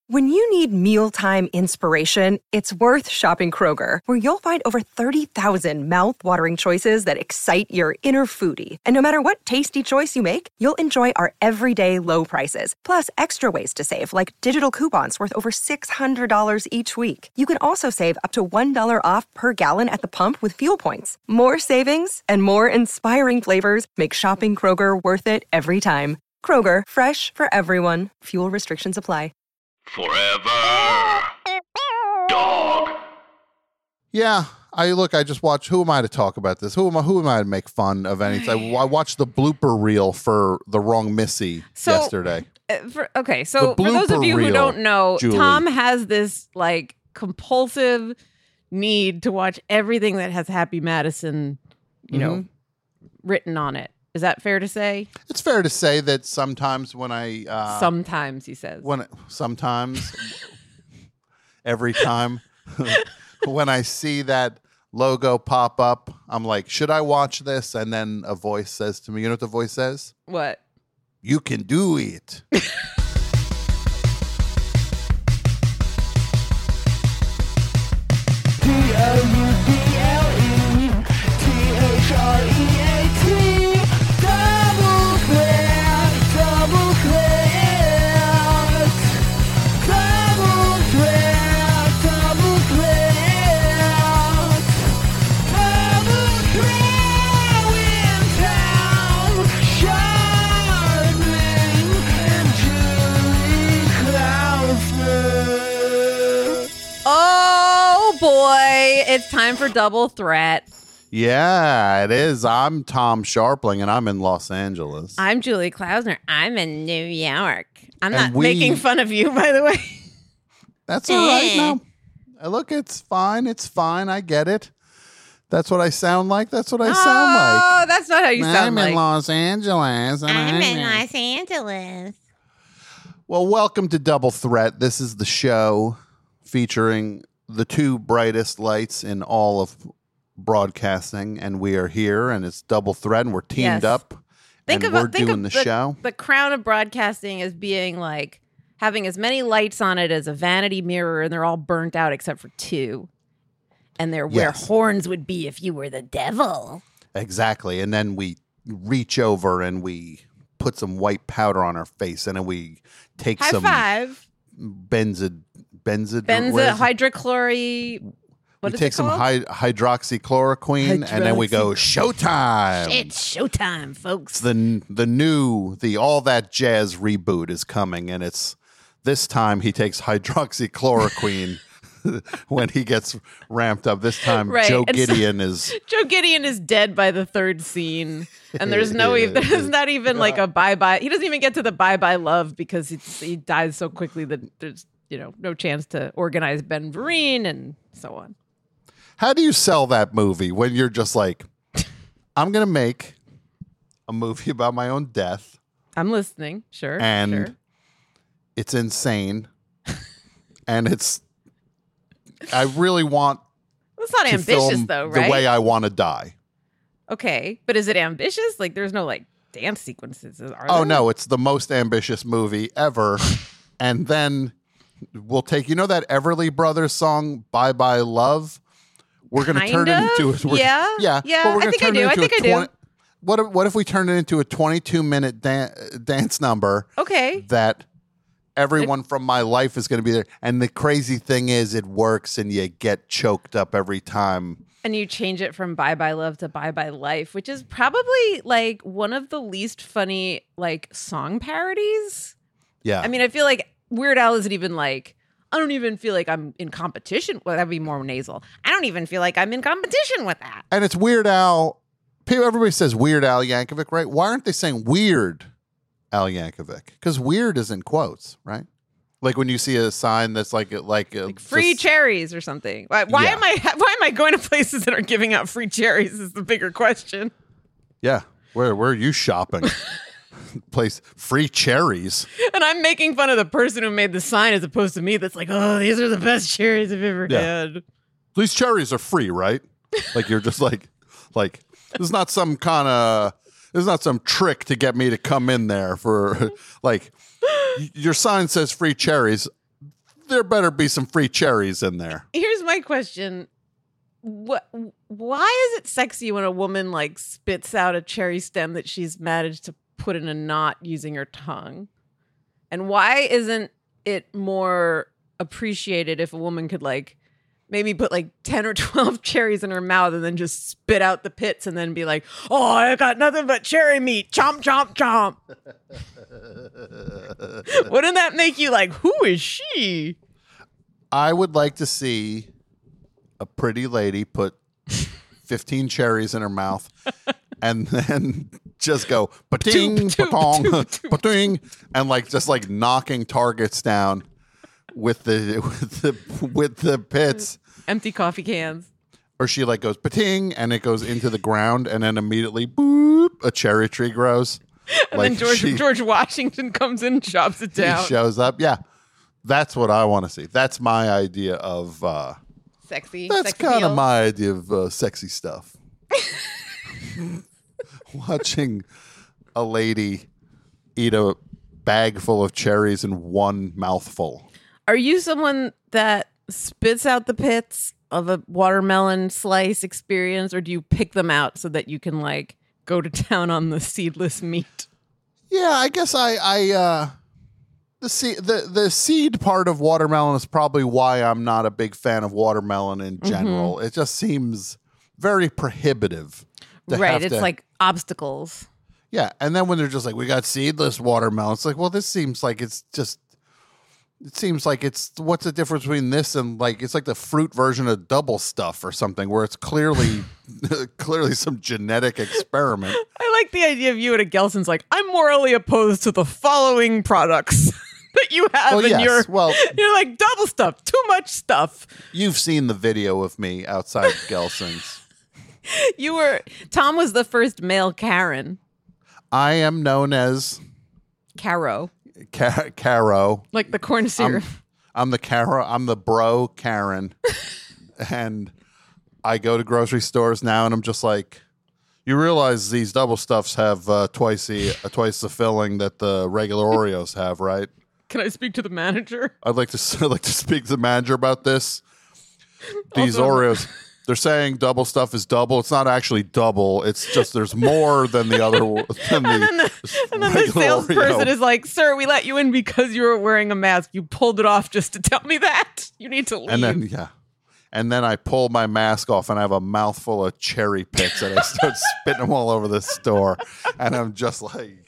When you need mealtime inspiration, it's worth shopping Kroger, where you'll find over 30,000 mouth-watering choices that excite your inner foodie. And no matter what tasty choice you make, you'll enjoy our everyday low prices, plus extra ways to save, like digital coupons worth over $600 each week. You can also save up to $1 off per gallon at the pump with fuel points. More savings and more inspiring flavors make shopping Kroger worth it every time. Kroger, fresh for everyone. Fuel restrictions apply. Forever Dog. Yeah, I just watched. Who am I to talk about this? Who am I to make fun of anything? I watched the blooper reel for The Wrong Missy yesterday. For those of you who don't know, Julie. Tom has this like compulsive need to watch everything that has Happy Madison, written on it. Is that fair to say? It's fair to say that sometimes when I sometimes he says sometimes every time when I see that logo pop up, I'm like, should I watch this? And then a voice says to me, you know what the voice says? What? You can do it. It's time for Double Threat. Yeah, it is. I'm Tom Sharpling, and I'm in Los Angeles. I'm Julie Klausner. I'm in New York. I'm not making fun of you, by the way. That's all right. No, look, it's fine. It's fine. I get it. That's what I sound like. That's what I sound like. Oh, that's not how you sound like. I'm in Los Angeles. I'm in Los Angeles. Well, welcome to Double Threat. This is the show featuring the two brightest lights in all of broadcasting, and we are here, and it's Double Threat, and we're teamed up, we're doing the show. The crown of broadcasting is being like having as many lights on it as a vanity mirror, and they're all burnt out except for two, and they're where horns would be if you were the devil. Exactly, and then we reach over and we put some white powder on our face, and then we take High some five. hydrochloroquine. What we is take it some called? hydroxychloroquine, and then we go showtime. It's showtime, folks. The All That Jazz reboot is coming, and it's this time he takes hydroxychloroquine when he gets ramped up. This time, Right. Joe And Gideon is dead by the third scene, and there's there's not even like a bye-bye. He doesn't even get to the bye-bye love because he dies so quickly that there's no chance to organize Ben Vereen and so on. How do you sell that movie when you're just like, I'm going to make a movie about my own death? I'm listening. Sure. And it's insane. And I really want it's not to ambitious film though, right? the way I want to die. Okay. But is it ambitious? Like there's no like dance sequences, are there? Oh, no. It's the most ambitious movie ever. And then we'll take, that Everly Brothers song, Bye Bye Love? We're going to turn it into Yeah. But we're I think I do. What if we turn it into a 22-minute dance number? Okay. That everyone from my life is going to be there. And the crazy thing is it works and you get choked up every time. And you change it from Bye Bye Love to Bye Bye Life, which is probably like one of the least funny like song parodies. Yeah. I mean, I feel like Weird Al isn't even like, I don't even feel like I'm in competition. Well, that'd be more nasal. I don't even feel like I'm in competition with that. And it's Weird Al. Everybody says Weird Al Yankovic, right? Why aren't they saying Weird Al Yankovic? Because weird is in quotes, right? Like when you see a sign that's like free cherries or something. Why am I going to places that are giving out free cherries is the bigger question. Yeah. Where are you shopping? Place free cherries. And I'm making fun of the person who made the sign as opposed to me that's like, oh, these are the best cherries I've ever had. These cherries are free, right? Like you're just like there's not some trick to get me to come in there for like your sign says free cherries. there better be some free cherries in there. Here's my question. Why is it sexy when a woman like spits out a cherry stem that she's managed to put in a knot using her tongue? And why isn't it more appreciated if a woman could like maybe put like 10 or 12 cherries in her mouth and then just spit out the pits and then be like, oh, I got nothing but cherry meat. Chomp, chomp, chomp. Wouldn't that make you like, who is she? I would like to see a pretty lady put 15 cherries in her mouth and then just go pa-ting, pa-tong, pa-ting, and like just like knocking targets down with the pits. Empty coffee cans. Or she like goes pa-ting and it goes into the ground and then immediately boop, a cherry tree grows. And like then George Washington comes in and chops it down. He shows up. Yeah. That's what I want to see. That's my idea of sexy. That's kind of my idea of sexy stuff. Watching a lady eat a bag full of cherries in one mouthful. Are you someone that spits out the pits of a watermelon slice experience, or do you pick them out so that you can like go to town on the seedless meat? Yeah, I guess the seed part of watermelon is probably why I'm not a big fan of watermelon in general. Mm-hmm. It just seems very prohibitive. Right, it's like obstacles. Yeah, and then when they're just like, we got seedless watermelon, it's like, well, this seems like it's what's the difference between this and like, it's like the fruit version of double stuff or something where it's clearly some genetic experiment. I like the idea of you at a Gelson's like, I'm morally opposed to the following products that you have you're like double stuff, too much stuff. You've seen the video of me outside Gelson's. Tom was the first male Karen. I am known as Caro. Caro. Like the corn syrup. I'm the Caro. I'm the bro Karen. And I go to grocery stores now and I'm just like, you realize these double stuffs have twice the filling that the regular Oreos have, right? Can I speak to the manager? I'd like to speak to the manager about this. These Oreos, they're saying double stuff is double. It's not actually double. It's just there's more than the other. And then the salesperson Oreo is like, "Sir, we let you in because you were wearing a mask. You pulled it off just to tell me that. You need to leave." And then I pull my mask off and I have a mouthful of cherry pits and I start spitting them all over the store. And I'm just like.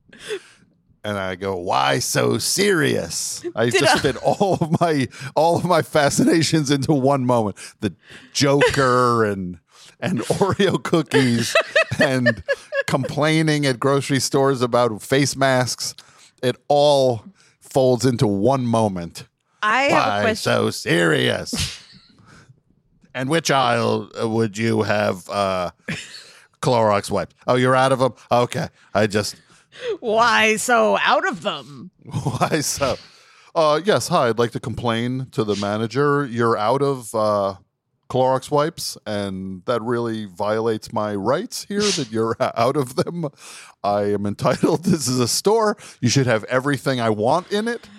And I go, why so serious? I just fit all of my fascinations into one moment. The Joker and Oreo cookies and complaining at grocery stores about face masks. It all folds into one moment. I have a question. Why so serious? And which aisle would you have Clorox wipes? Oh, you're out of them? Okay. Why so out of them? Why so? Yes, hi. I'd like to complain to the manager. You're out of Clorox wipes, and that really violates my rights here that you're out of them. I am entitled. This is a store. You should have everything I want in it.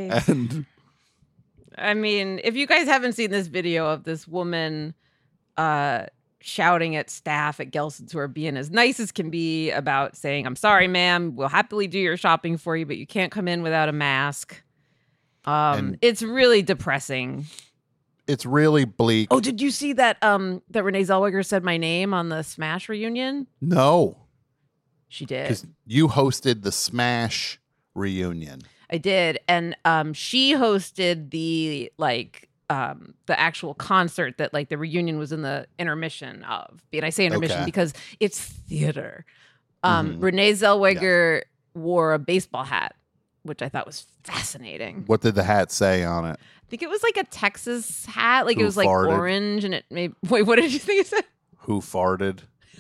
I mean, if you guys haven't seen this video of this woman shouting at staff at Gelson's who are being as nice as can be about saying, I'm sorry, ma'am, we'll happily do your shopping for you, but you can't come in without a mask. It's really depressing. It's really bleak. Oh, did you see that that Renee Zellweger said my name on the Smash reunion? No. She did. Because you hosted the Smash reunion. I did. And she hosted the actual concert that like the reunion was in the intermission of. And I say intermission because it's theater. Renee Zellweger wore a baseball hat, which I thought was fascinating. What did the hat say on it? I think it was like a Texas hat. Like Who it was like farted? Orange and it made... Wait, what did you think it said? Who farted?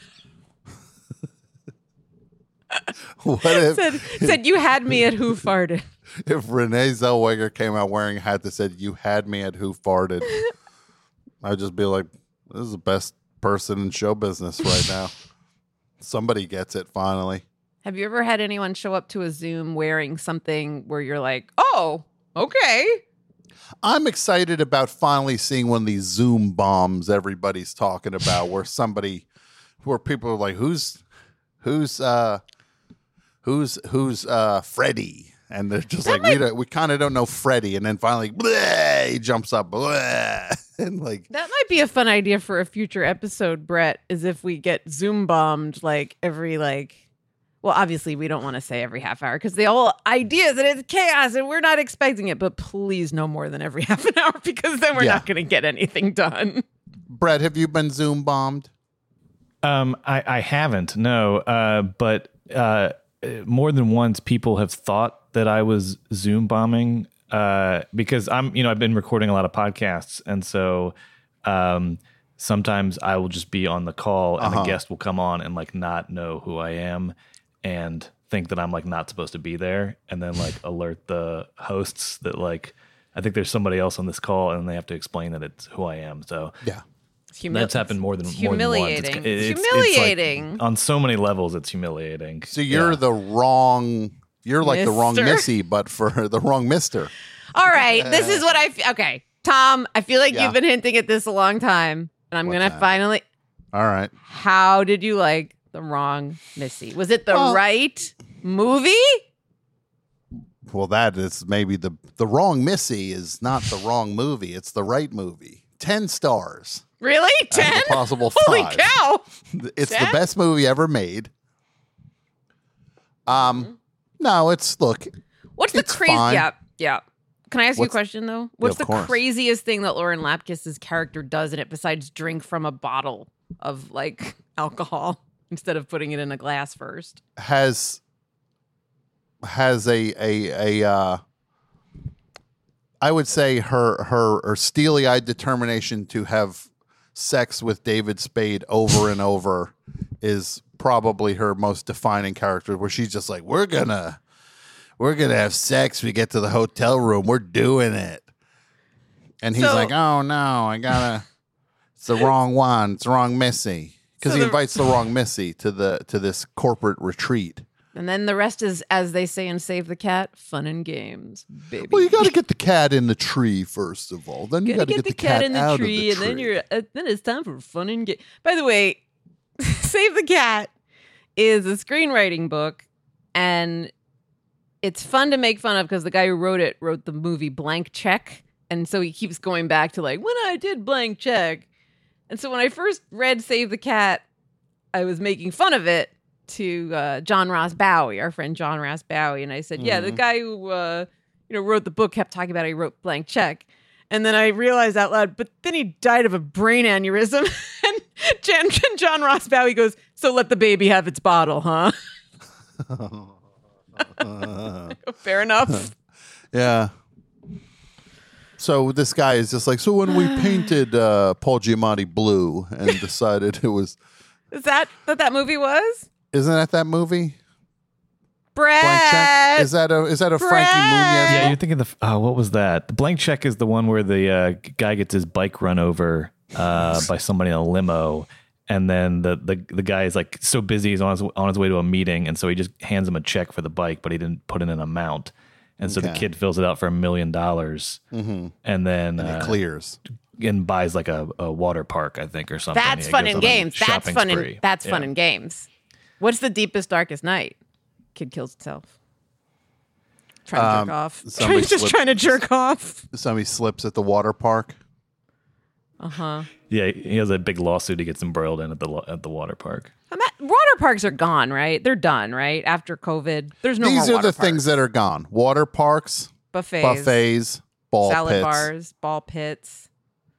What if said you had me at who farted? If Renee Zellweger came out wearing a hat that said you had me at who farted, I'd just be like, this is the best person in show business right now. Somebody gets it finally. Have you ever had anyone show up to a Zoom wearing something where you're like, oh, okay? I'm excited about finally seeing one of these Zoom bombs everybody's talking about, where people are like, who's Freddy? And they're just we kind of don't know Freddy. And then finally, bleh, he jumps up, bleh, and like that might be a fun idea for a future episode, Brett. Is if we get Zoom bombed every well, obviously we don't want to say every half hour because the whole idea is that it's chaos and we're not expecting it. But please, no more than every half an hour because then we're not going to get anything done. Brett, have you been Zoom bombed? I haven't, no. But more than once, people have thought that I was Zoom bombing because I've been recording a lot of podcasts, and so sometimes I will just be on the call and a guest will come on and not know who I am and think that I'm not supposed to be there, and then alert the hosts that I think there's somebody else on this call, and they have to explain that it's who I am. So yeah. That's happened more than once. Humiliating. It's humiliating. on so many levels, it's humiliating. So you're the wrong Missy, but for the wrong Mister. All right. This is what okay. Tom, I feel like you've been hinting at this a long time, and I'm going to finally. All right. How did you like the wrong Missy? Was it the right movie? Well, that is maybe the wrong Missy is not the wrong movie. It's the right movie. 10 stars. Really? 10? Possible 5. Holy cow. It's 10? The best movie ever made. No, what's the crazy? Yeah. Can I ask you a question though? What's the craziest thing that Lauren Lapkus's character does in it besides drink from a bottle of alcohol instead of putting it in a glass first? Has a I would say her steely-eyed determination to have sex with David Spade over and over is probably her most defining character, where she's just we're gonna have sex. We get to the hotel room, we're doing it, and he's oh no, it's the wrong one, it's the wrong Missy, because he invites the wrong Missy to this corporate retreat. And then the rest is, as they say in Save the Cat, fun and games, baby. Well, you got to get the cat in the tree first of all. Then you got to get the cat in the out tree, of the tree. and then it's time for fun and game. By the way, Save the Cat is a screenwriting book, and it's fun to make fun of because the guy who wrote the movie Blank Check, and so he keeps going back to when I did Blank Check. And so when I first read Save the Cat, I was making fun of it to John Ross Bowie, our friend John Ross Bowie, and I said, the guy who wrote the book kept talking about he wrote Blank Check, and then I realized out loud, but then he died of a brain aneurysm, and John Ross Bowie goes, so let the baby have its bottle, huh? Fair enough. Yeah. So this guy is just so when we painted Paul Giamatti blue and decided it was. Is that what that movie was? Isn't that movie? Brett. Blank Check? Is that a Frankie Muniz? Yeah, you're thinking what was that? The Blank Check is the one where the guy gets his bike run over by somebody in a limo, and then the guy is so busy he's on his way to a meeting, and so he just hands him a check for the bike, but he didn't put in an amount, and so the kid fills it out for $1 million, and then it clears. And buys a water park, I think, or something. That's fun and games. That's fun and games. What's the deepest, darkest night? Kid kills himself. Trying to jerk off. Trying to jerk off. Somebody slips at the water park. Uh-huh. Yeah, he has a big lawsuit he gets embroiled in at the water park. Water parks are gone, right? They're done, right? After COVID. There's no more These are water the things that are gone. Water parks, buffets, ball salad pits. bars, ball pits.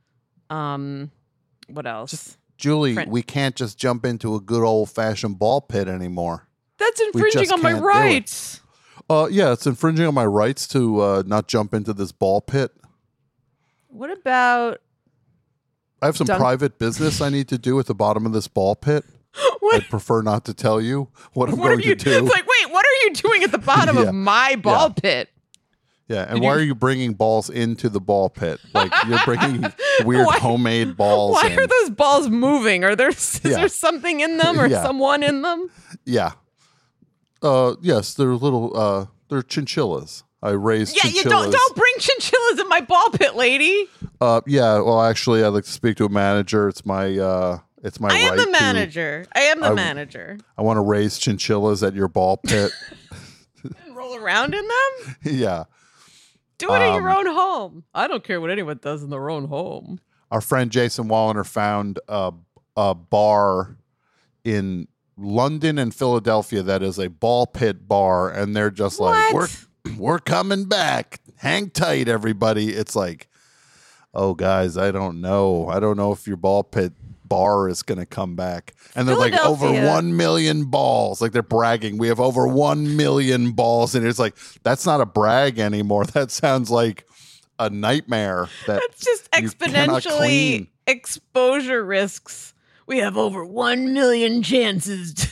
What else? Julie, we can't just jump into a good old-fashioned ball pit anymore. That's infringing on my rights. Yeah, it's infringing on my rights to not jump into this ball pit. What about... I have some private business I need to do at the bottom of this ball pit. I'd prefer not to tell you what I'm going to do. It's wait, what are you doing at the bottom of my ball pit? Yeah, and why are you bringing balls into the ball pit? You're bringing weird homemade balls. Why are those balls moving? Is there something in them or someone in them? Yeah. Yes, they're little. They're chinchillas. I raise Yeah, chinchillas. you don't bring chinchillas in my ball pit, lady. Yeah. Well, actually, I'd like to speak to a manager. It's my I right am the to- manager. I am the manager. I want to raise chinchillas at your ball pit. And roll around in them? Yeah. Do it in your own home. I don't care what anyone does in their own home. Our friend Jason Walliner found a bar in London and Philadelphia that is a ball pit bar, and they're just like, we're coming back. Hang tight, everybody. It's like, oh, guys, I don't know. I don't know if your ball pit bar is going to come back. And they're like, over 1 million balls. Like, they're bragging. We have over 1 million balls. And it's like, that's not a brag anymore. That sounds like a nightmare. That's just exponentially exposure risks. We have over 1 million chances.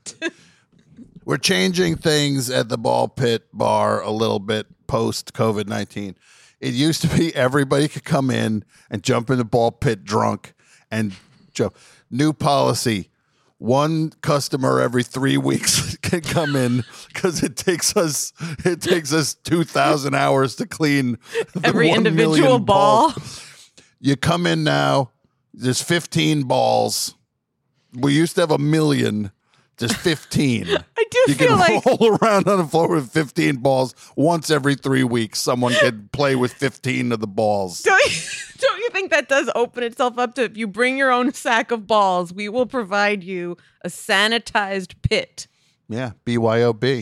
We're changing things at the ball pit bar a little bit post COVID-19. It used to be everybody could come in and jump in the ball pit drunk and jump. New policy. One customer every 3 weeks can come in because it takes us 2,000 hours to clean every 1 individual million ball. balls. You come in now, there's 15 balls. We used to have 1 million. Just 15. I do you feel can like roll around on the floor with 15 balls once every 3 weeks. Someone could play with 15 of the balls. Don't you think that does open itself up to, if you bring your own sack of balls, we will provide you a sanitized pit. Yeah, BYOB.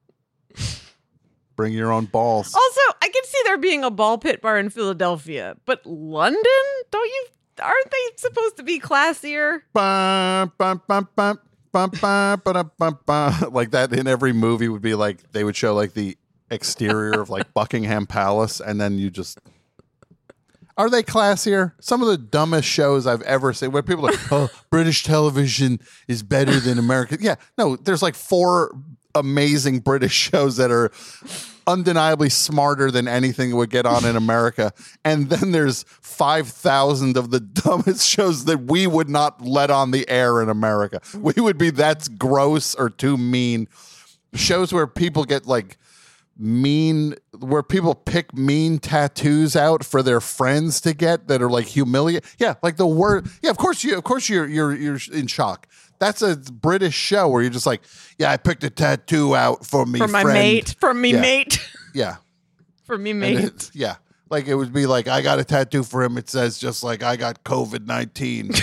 Bring your own balls. Also, I can see there being a ball pit bar in Philadelphia, but London? Aren't they supposed to be classier? Bum, bum, bum, bum. Bum, bum, ba-dum, bum, bum. Like that in every movie would be like, they would show like the exterior of like Buckingham Palace, and then you just, are they classier? Some of the dumbest shows I've ever seen where people are like, oh, British television is better than American. Yeah, no, there's like 4 amazing British shows that are undeniably smarter than anything that would get on in America. And then there's 5,000 of the dumbest shows that we would not let on the air in America. We would be, that's gross or too mean. Shows where people get like mean, where people pick mean tattoos out for their friends to get that are like humiliating. Yeah, like the word. Yeah, of course you're in shock. That's a British show where you're just like, yeah, I picked a tattoo out for me, for my friend. mate, for me, Yeah. mate, Yeah, for me, And mate. yeah. Like it would be like, I got a tattoo for him. It says just like, I got COVID-19.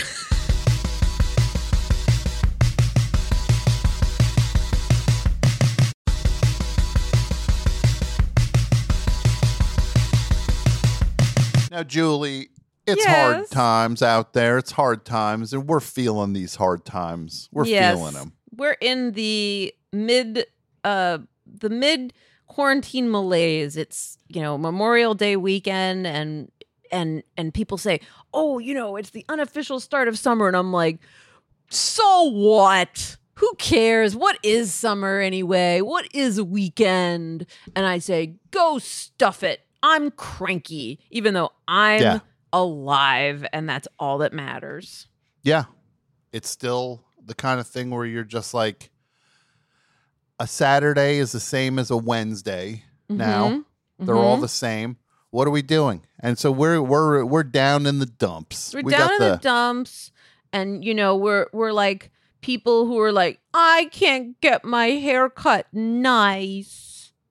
Now, Julie, it's hard Yes. times out there. It's hard times, and we're feeling these hard times. We're feeling them. We're in the mid quarantine malaise. It's, Memorial Day weekend, and people say, oh, it's the unofficial start of summer, and I'm like, so what? Who cares? What is summer anyway? What is a weekend? And I say, go stuff it. I'm cranky, even though I'm alive, and that's all that matters. Yeah. It's still the kind of thing where you're just like, a Saturday is the same as a Wednesday now. They're all the same. What are we doing? And so we're down in the dumps. We're down in the dumps, and we're like people who are like, I can't get my hair cut nice.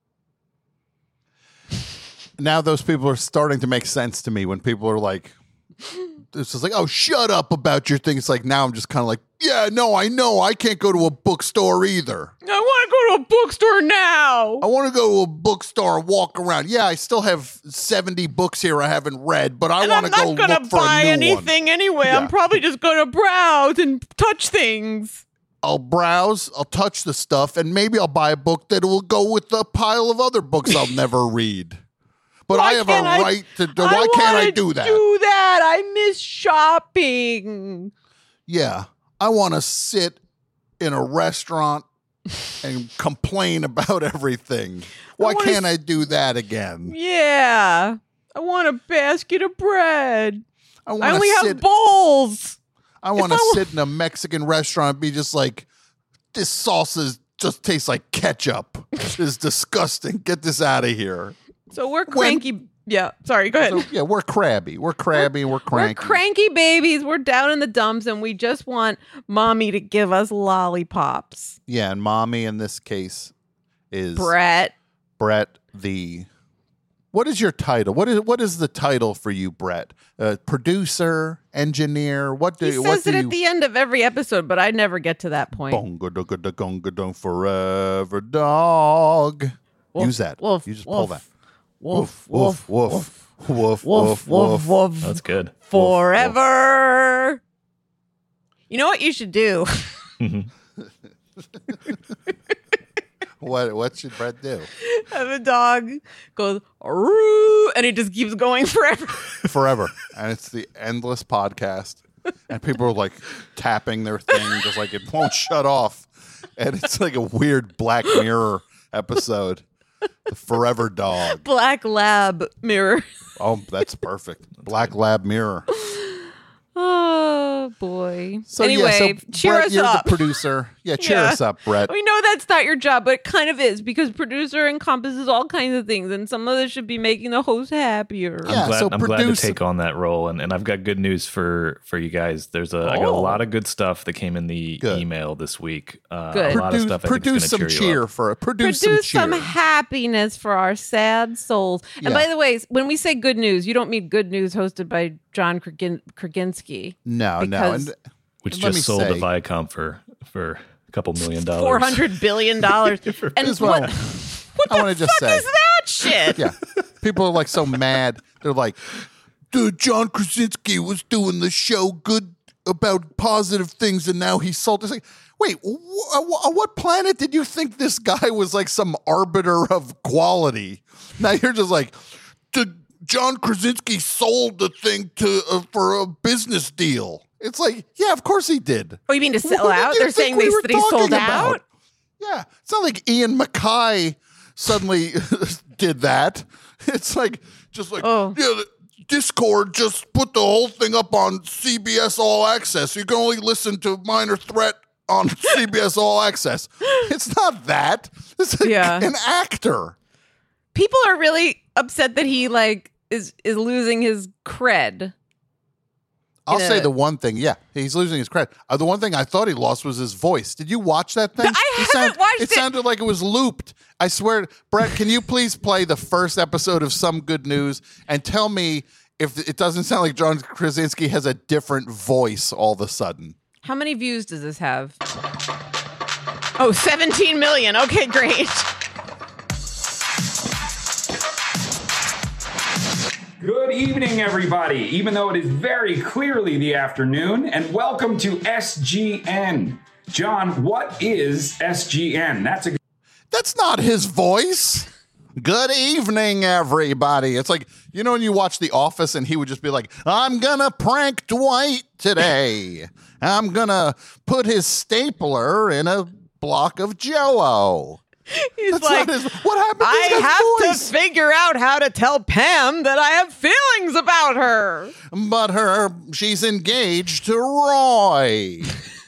Now those people are starting to make sense to me when people are like, it's just like, oh, shut up about your thing. It's like, now I'm just kind of like, yeah, no, I know. I can't go to a bookstore either. I want to go to a bookstore now. I want to go to a bookstore and walk around. Yeah, I still have 70 books here I haven't read, but I want to go I'm not look for buy a new anything one. anyway. Yeah. I'm probably just going to browse and touch things. I'll browse, I'll touch the stuff, and maybe I'll buy a book that will go with the pile of other books I'll never read. But I have a right to do. Why can't I do that? I miss shopping. Yeah, I want to sit in a restaurant and complain about everything. Why can't I do that again? Yeah. I want a basket of bread. I wanna only sit- have bowls. I want to sit in a Mexican restaurant and be just like, this salsa's just tastes like ketchup. It's disgusting. Get this out of here. So we're cranky. Yeah, sorry, go ahead. So, yeah, we're crabby. We're crabby. We're cranky. We're cranky babies. We're down in the dumps, and we just want mommy to give us lollipops. Yeah, and mommy in this case is Brett. The what is your title? What is the title for you, Brett? Producer, engineer? He says it at the end of every episode, but I never get to that point. Forever dog. Woof, Use that. woof, You just woof. pull that. Woof, Woof, woof, woof, woof, woof, woof. That's good. Forever. You know what you should do? What should Brett do? Have a dog goes "Aroo," and he just keeps going forever. Forever. And it's the endless podcast. And people are like tapping their thing just like it won't shut off. And it's like a weird Black Mirror episode. The Forever Dog. Black Lab mirror. Oh, that's perfect. Black Lab Mirror. Oh boy. So anyway, cheer Brett, us you're up. the producer. Yeah, cheer Yeah. us up, Brett. We know that's not your job, but it kind of is because producer encompasses all kinds of things, and some of it should be making the host happier. Yeah. I'm glad to take on that role, and I've got good news for you guys. I got a lot of good stuff that came in the email this week. Good. A lot of stuff I think Produce is some going to cheer you cheer up. for it. Produce some cheer. happiness for our sad souls. And Yeah. by the way, when we say good news, you don't mean good news hosted by John Krasinski. No. because- And Which let me just sold say- to Viacom for a couple $1 million. $400 billion. And Here's what what I the wanna just fuck say. is that shit? yeah. People are like so mad. They're like, dude, John Krasinski was doing the show good about positive things and now he's sold. It's like, wait, on what planet did you think this guy was like some arbiter of quality? Now you're just like, John Krasinski sold the thing for a business deal. It's like, yeah, of course he did. Oh, you mean to sell What did out? you They're think saying we were that he sold talking out? about? Yeah. It's not like Ian Mackay suddenly did that. It's like, just like, Oh. yeah, Discord just put the whole thing up on CBS All Access. You can only listen to Minor Threat on CBS All Access. It's not that. It's an actor. People are really upset that he is losing his cred. I'll say the one thing. Yeah, he's losing his credit. The one thing I thought he lost was his voice. Did you watch that thing? I haven't watched it. It sounded like it was looped. I swear. Brett, can you please play the first episode of Some Good News and tell me if it doesn't sound like John Krasinski has a different voice all of a sudden? How many views does this have? Oh, 17 million. Okay, great. Good evening, everybody, even though it is very clearly the afternoon, and welcome to SGN. John, what is SGN? That's not his voice. Good evening, everybody. It's like, you know, when you watch The Office and he would just be like, I'm gonna prank Dwight today. I'm gonna put his stapler in a block of Jell-O. He's That's like, not his, what happened to I his have voice? to figure out how to tell Pam that I have feelings about her. But she's engaged to Roy.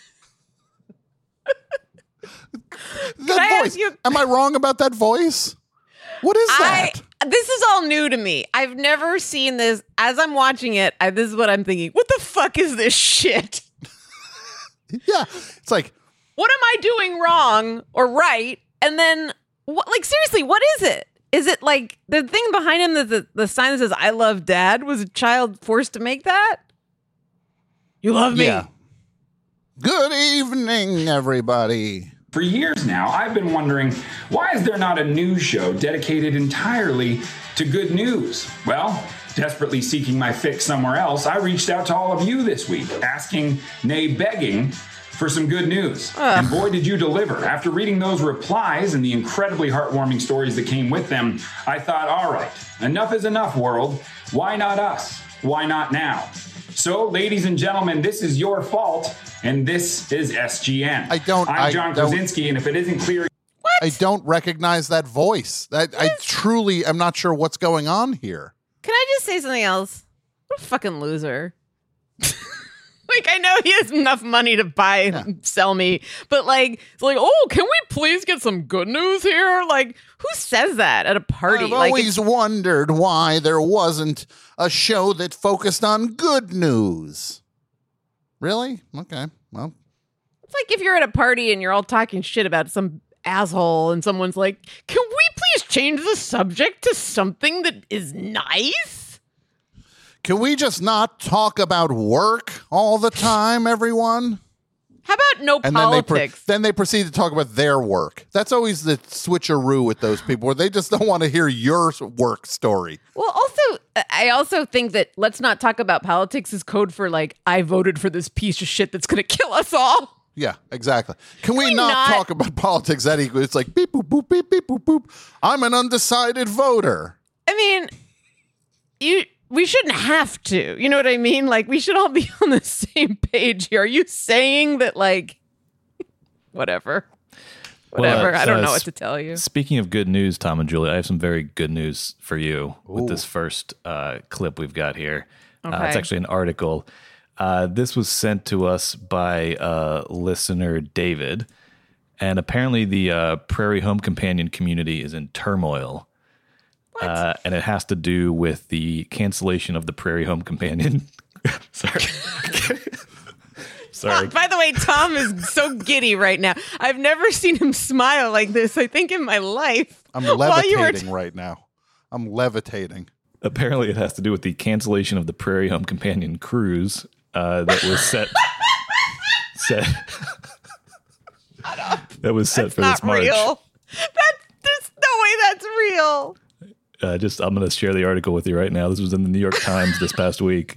That voice. Am I wrong about that voice? What is that? This is all new to me. I've never seen this. As I'm watching it, this is what I'm thinking. What the fuck is this shit? Yeah. It's like, what am I doing wrong or right? And then, what? Like, seriously, what is it? Is it like the thing behind him, the sign that says, I love dad? Was a child forced to make that? You love me. yeah. Good evening, everybody. For years now, I've been wondering, why is there not a news show dedicated entirely to good news? Well, desperately seeking my fix somewhere else, I reached out to all of you this week, asking, nay, begging, for some good news. And boy, did you deliver. After reading those replies and the incredibly heartwarming stories that came with them, I thought, all right, enough is enough, world. Why not us? Why not now? So, ladies and gentlemen, this is your fault, and this is SGN. I'm John Krasinski, and if it isn't clear... I don't recognize that voice. I truly am not sure what's going on here. Can I just say something else? What a fucking loser. Like, I know he has enough money to buy and sell me, but like, it's like, oh, can we please get some good news here? Like, who says that at a party? I've Like, always wondered why there wasn't a show that focused on good news. Really? Okay. Well, it's like if you're at a party and you're all talking shit about some asshole and someone's like, can we please change the subject to something that is nice? can we just not talk about work all the time, everyone? How about no And politics? then they proceed to talk about their work. That's always the switcheroo with those people, where they just don't want to hear your work story. Well, also, I also think that let's not talk about politics is code for like, I voted for this piece of shit that's going to kill us all. Yeah, exactly. Can we not talk about politics that equally? It's like beep, boop, boop, beep, beep, boop, boop. I'm an undecided voter. I mean, we shouldn't have to. You know what I mean? Like, we should all be on the same page here. Are you saying that, like, whatever? Whatever. I don't know what to tell you. Speaking of good news, Tom and Julie, I have some very good news for you with this first clip we've got here. Okay. It's actually an article. This was sent to us by listener David, and apparently the Prairie Home Companion community is in turmoil. And it has to do with the cancellation of the Prairie Home Companion. Sorry. Sorry. By the way, Tom is so giddy right now. I've never seen him smile like this, I think, in my life. I'm levitating right now. I'm levitating. Apparently, it has to do with the cancellation of the Prairie Home Companion cruise that was set. That was set That's for not this March. real. There's no way that's real. I'm going to share the article with you right now. This was in the New York Times this past week.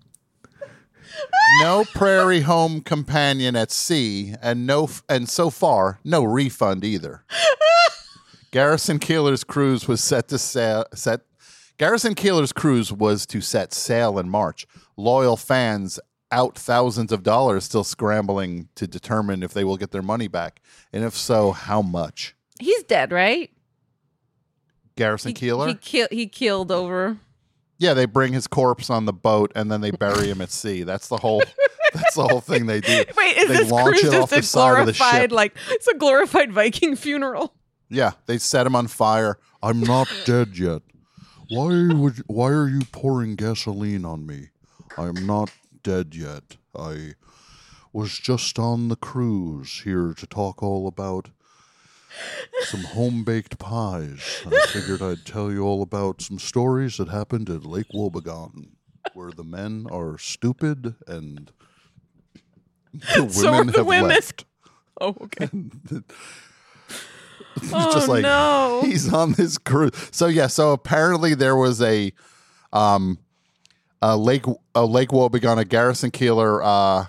No Prairie Home Companion at sea, and so far, no refund either. Garrison Keillor's cruise was Garrison Keillor's cruise was to set sail in March. Loyal fans out thousands of dollars, still scrambling to determine if they will get their money back, and if so, how much. He's dead, right? Garrison Keillor? He killed over. Yeah, they bring his corpse on the boat and then they bury him at sea. That's the whole thing they do. Wait, is they this launch cruise it off just a the side of the glorified, ship. like, it's a glorified Viking funeral? Yeah, they set him on fire. I'm not dead yet. Why are you pouring gasoline on me? I'm not dead yet. I was just on the cruise here to talk all about some home-baked pies. I figured I'd tell you all about some stories that happened at Lake Wobegon, where the men are stupid and the women have left. Oh, okay. It's just like, no. He's on this cruise. So apparently there was a Lake Wobegon, a Garrison Keillor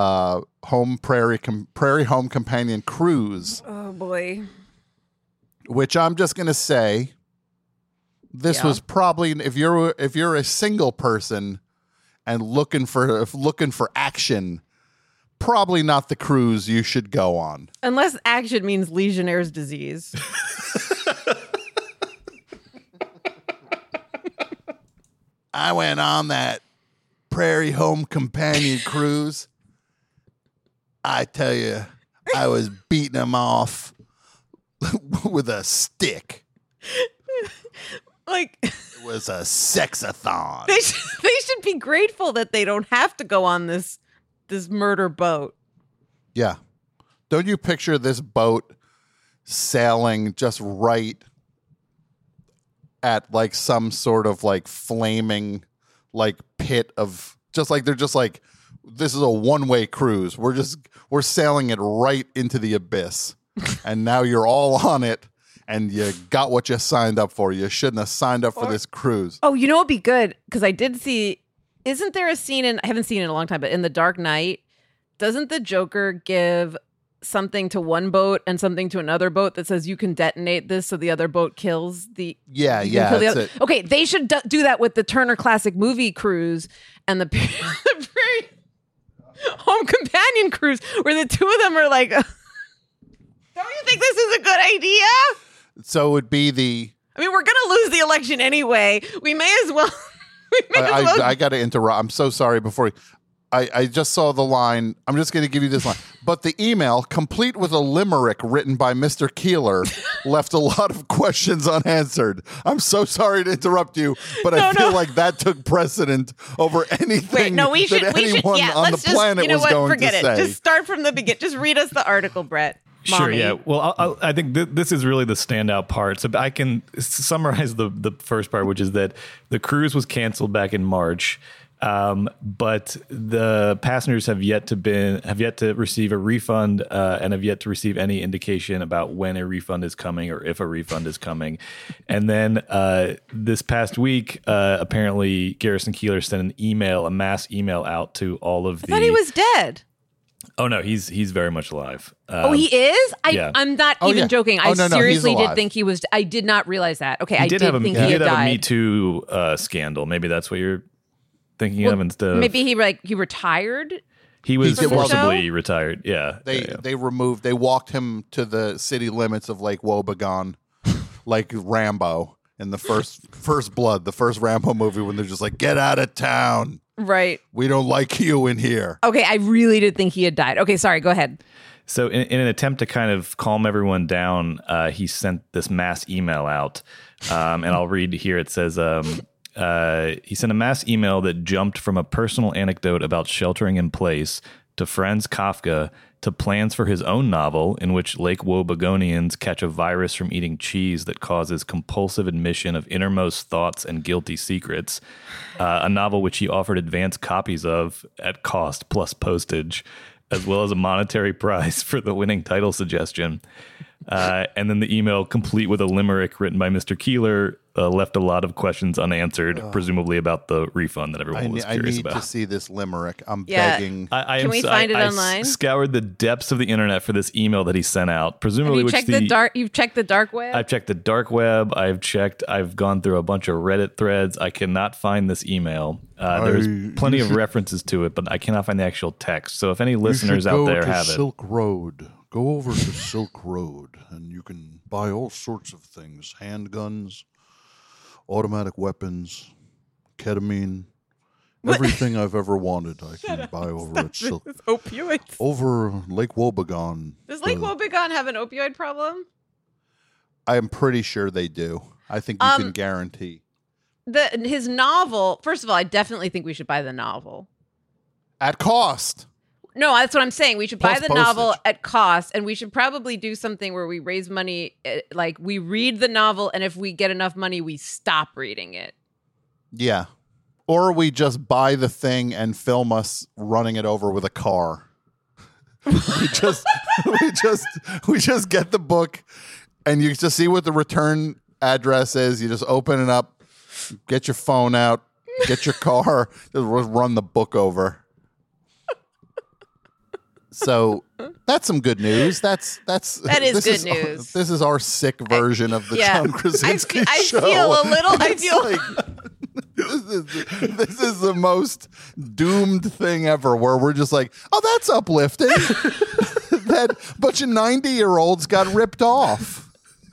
Prairie Home Companion cruise. Oh boy. Which I'm just gonna say, this was probably, if you're a single person and looking for action, probably not the cruise you should go on. Unless action means Legionnaire's disease. I went on that Prairie Home Companion cruise. I tell you, I was beating them off with a stick. Like, it was a sexathon. They should be grateful that they don't have to go on this murder boat. Yeah. Don't you picture this boat sailing just right at like some sort of like flaming like pit of just like, they're just like, this is a one-way cruise. We're sailing it right into the abyss. And now you're all on it and you got what you signed up for. You shouldn't have signed up for this cruise. Oh, you know what'd be good? Because I did see, isn't there a scene I haven't seen it in a long time, but in The Dark Knight, doesn't the Joker give something to one boat and something to another boat that says you can detonate this so the other boat kills the... Yeah. Kill okay, they should do that with the Turner Classic Movie cruise and the Prairie Home Companion cruise, where the two of them are like... Don't you think this is a good idea? So it would be I mean, we're going to lose the election anyway. We may as well... I got to interrupt. I'm so sorry. I just saw the line. I'm just going to give you this line. But the email, complete with a limerick written by Mr. Keeler, left a lot of questions unanswered. I'm so sorry to interrupt you, but I feel like that took precedent over anything anyone on the planet was going to say. Just start from the beginning. Just read us the article, Brett. Mommy. Sure, yeah. Well, I think this is really the standout part. So I can summarize the first part, which is that the cruise was canceled back in March. But the passengers have yet to receive a refund and have yet to receive any indication about when a refund is coming or if a refund is coming. And then this past week, apparently Garrison Keillor sent a mass email out to all of I thought he was dead. Oh no, he's very much alive. He is? Yeah. I'm not even joking. I seriously did think he was. I did not realize that. Okay, I did think he had died. He did have a Me Too scandal. Maybe that's what you're thinking of instead of... Maybe he retired? He was forcibly retired, yeah. They walked him to the city limits of Lake Wobegon like Rambo in the first Blood, the first Rambo movie, when they're just like, get out of town. Right. We don't like you in here. Okay, I really did think he had died. Okay, sorry, go ahead. So in an attempt to kind of calm everyone down, he sent this mass email out. And I'll read here. It says... he sent a mass email that jumped from a personal anecdote about sheltering in place to Franz Kafka to plans for his own novel in which Lake Wobegonians catch a virus from eating cheese that causes compulsive admission of innermost thoughts and guilty secrets, a novel which he offered advance copies of at cost plus postage, as well as a monetary prize for the winning title suggestion. And then the email, complete with a limerick written by Mr. Keeler, left a lot of questions unanswered, presumably about the refund that everyone was curious about. I need to see this limerick. I'm begging. Can we find it online? I scoured the depths of the internet for this email that he sent out. Presumably, you've checked the dark web? I've checked the dark web. I've gone through a bunch of Reddit threads. I cannot find this email. There's plenty of references to it, but I cannot find the actual text. So if any listeners out there have it. Silk Road. Go over to Silk Road, and you can buy all sorts of things. Handguns, automatic weapons, ketamine, everything I've ever wanted I can buy over at Silk. Opioids. Over Lake Wobegon. Does Lake Wobegon have an opioid problem? I'm pretty sure they do. I think you can guarantee. His novel, first of all, I definitely think we should buy the novel. At cost. No, that's what I'm saying. We should buy the novel postage. at cost, and we should probably do something where we raise money, like we read the novel, and if we get enough money, we stop reading it. Yeah. Or we just buy the thing and film us running it over with a car. we just get the book, and you just see what the return address is. You just open it up, get your phone out, get your car, just run the book over. So that's some good news. That is good news. This is our sick version of the John Krasinski show. I feel this is the most doomed thing ever, where we're just like, oh, that's uplifting. That bunch of 90-year-olds got ripped off.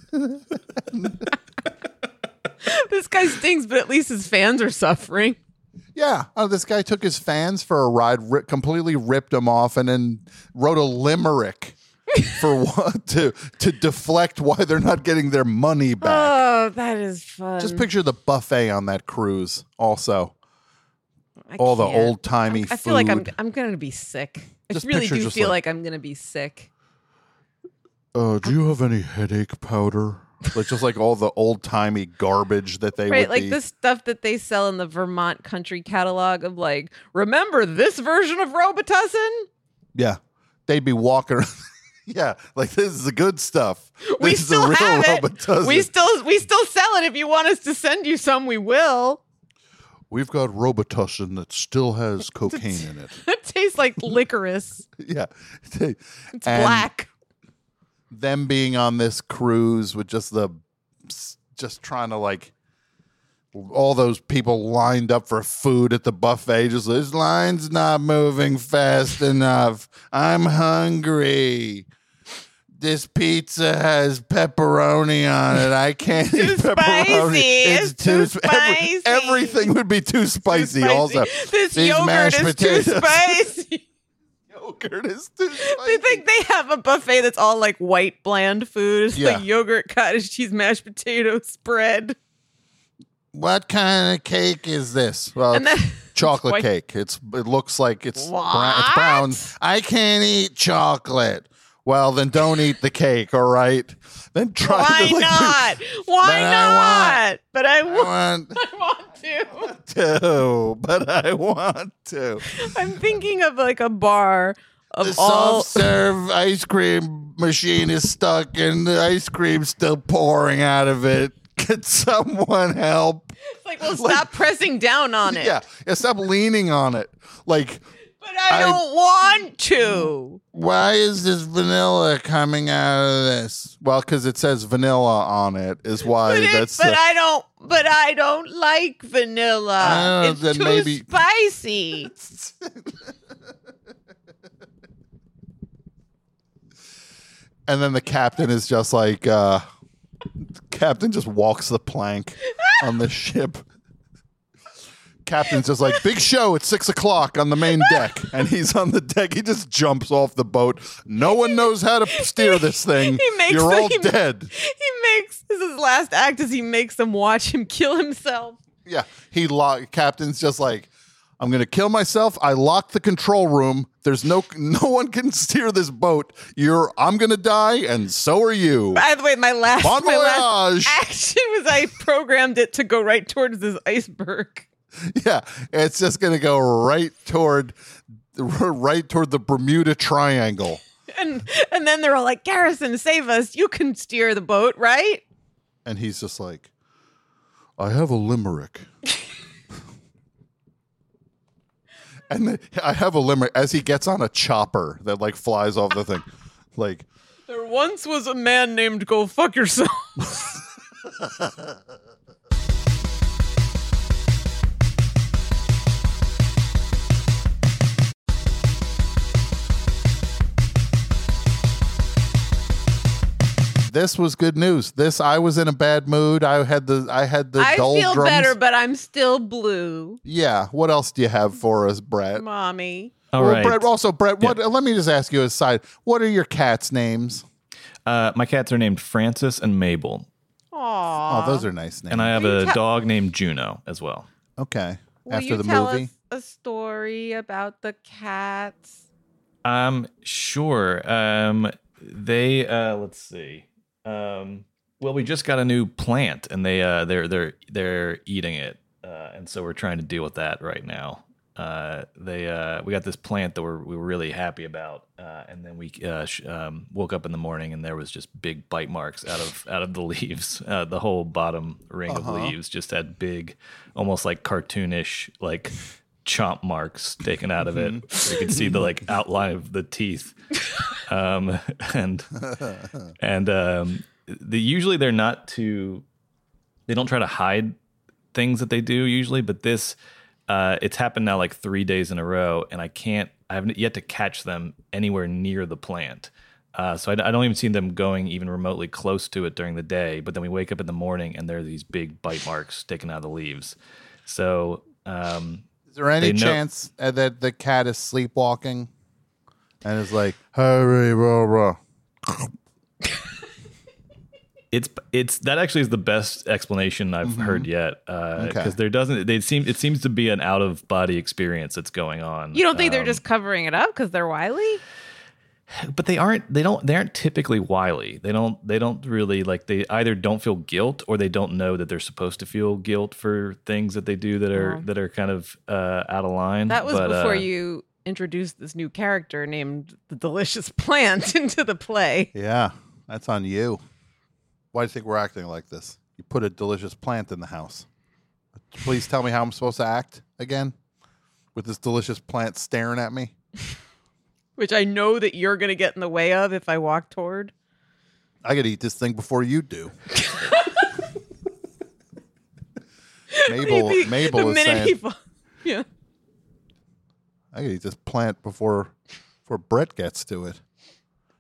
This guy stinks, but at least his fans are suffering. Yeah. Oh, this guy took his fans for a ride, completely ripped them off, and then wrote a limerick for what to deflect why they're not getting their money back. Oh, that is fun. Just picture the buffet on that cruise. Also, all the old timey food. I feel like I'm going to be sick. I really do feel like I'm going to be sick. Do you have any headache powder? Like just like all the old timey garbage that they would like the stuff that they sell in the Vermont country catalog of like, remember this version of Robitussin? Yeah, they'd be walking around. Yeah, like this is the good stuff. We still have it. Robitussin. We still sell it. If you want us to send you some, we will. We've got Robitussin that still has cocaine in it. It tastes like licorice. Yeah, it's black. Them being on this cruise with just trying to like all those people lined up for food at the buffet, just this line's not moving fast enough. I'm hungry. this pizza has pepperoni on it. I can't eat pepperoni. It's too spicy. Everything would be too spicy. Also, this these yogurt mashed is potatoes. too spicy. Yogurt is too spicy. They think they have a buffet that's all like white bland food. It's Yeah. like yogurt, cottage cheese, mashed potato spread. What kind of cake is this? Well, And it's then- chocolate White- cake. It looks like it's What? it's brown. I can't eat chocolate. Well, then don't eat the cake. All right. Then try Why to not? Why But I not? But I I want, want I want to. to, but I want to. I'm thinking of like a bar of The all. soft serve ice cream machine is stuck, and the ice cream's still pouring out of it. Could someone help? It's like, well, stop pressing down on it. Yeah, stop leaning on it. Like, But I don't want to. why is this vanilla coming out of this? Well, because it says vanilla on it is why. But I don't like vanilla. It's then too maybe- spicy. And then the captain is just like, captain just walks the plank on the ship. Captain's just like, big show at 6:00 on the main deck. And he's on the deck. He just jumps off the boat. No one knows how to steer this thing. You're all dead. This is his last act as he makes them watch him kill himself. Yeah. Captain's just like, I'm going to kill myself. I locked the control room. There's no one can steer this boat. I'm going to die, and so are you. By the way, my last Bon voyage. action was I programmed it to go right towards this iceberg. Yeah, it's just going to go right toward the Bermuda Triangle. And then they're all like, Garrison, save us. You can steer the boat, right? And he's just like, I have a limerick. And I have a limerick as he gets on a chopper that like flies off the thing. Like, There once was a man named Go Fuck Yourself. this was good news. I was in a bad mood. I had the I doldrums. feel better, but I'm still blue. Yeah. What else do you have for us, Brett? Mommy. All Well, right. Brett, what? Let me just ask you aside. What are your cats' names? My cats are named Francis and Mabel, Aww. Oh, those are nice names. and I have Will you a tell- dog named Juno as well. Okay. Will After you the tell movie. us a story about the cats? Sure. They let's see. Well, we just got a new plant, and they're eating it, and so we're trying to deal with that right now. We got this plant that we were really happy about, and then we woke up in the morning and there was just big bite marks out of the leaves. The whole bottom ring of leaves just had big, almost like cartoonish like chomp marks taken out of it. You could see the like outline of the teeth, usually they're not too. They don't try to hide things that they do usually, but this. It's happened now like 3 days in a row, and I haven't yet to catch them anywhere near the plant. So I don't even see them going even remotely close to it during the day. But then we wake up in the morning, and there are these big bite marks taken out of the leaves. So Is there any they know- chance that the cat is sleepwalking and is like, hurry, rah, rah. It's that actually is the best explanation I've heard yet, because it seems to be an out of body experience that's going on. You don't think they're just covering it up because they're wily? But they aren't typically wily. They don't really like, they either don't feel guilt or they don't know that they're supposed to feel guilt for things that they do that are kind of out of line. That was before you introduced this new character named the Delicious Plant into the play. Yeah, that's on you. Why do you think we're acting like this? You put a delicious plant in the house. Please tell me how I'm supposed to act again with this delicious plant staring at me. Which I know that you're going to get in the way of if I walk toward. I gotta eat this thing before you do. Mabel The is minute saying, he yeah. I gotta eat this plant before Brett gets to it.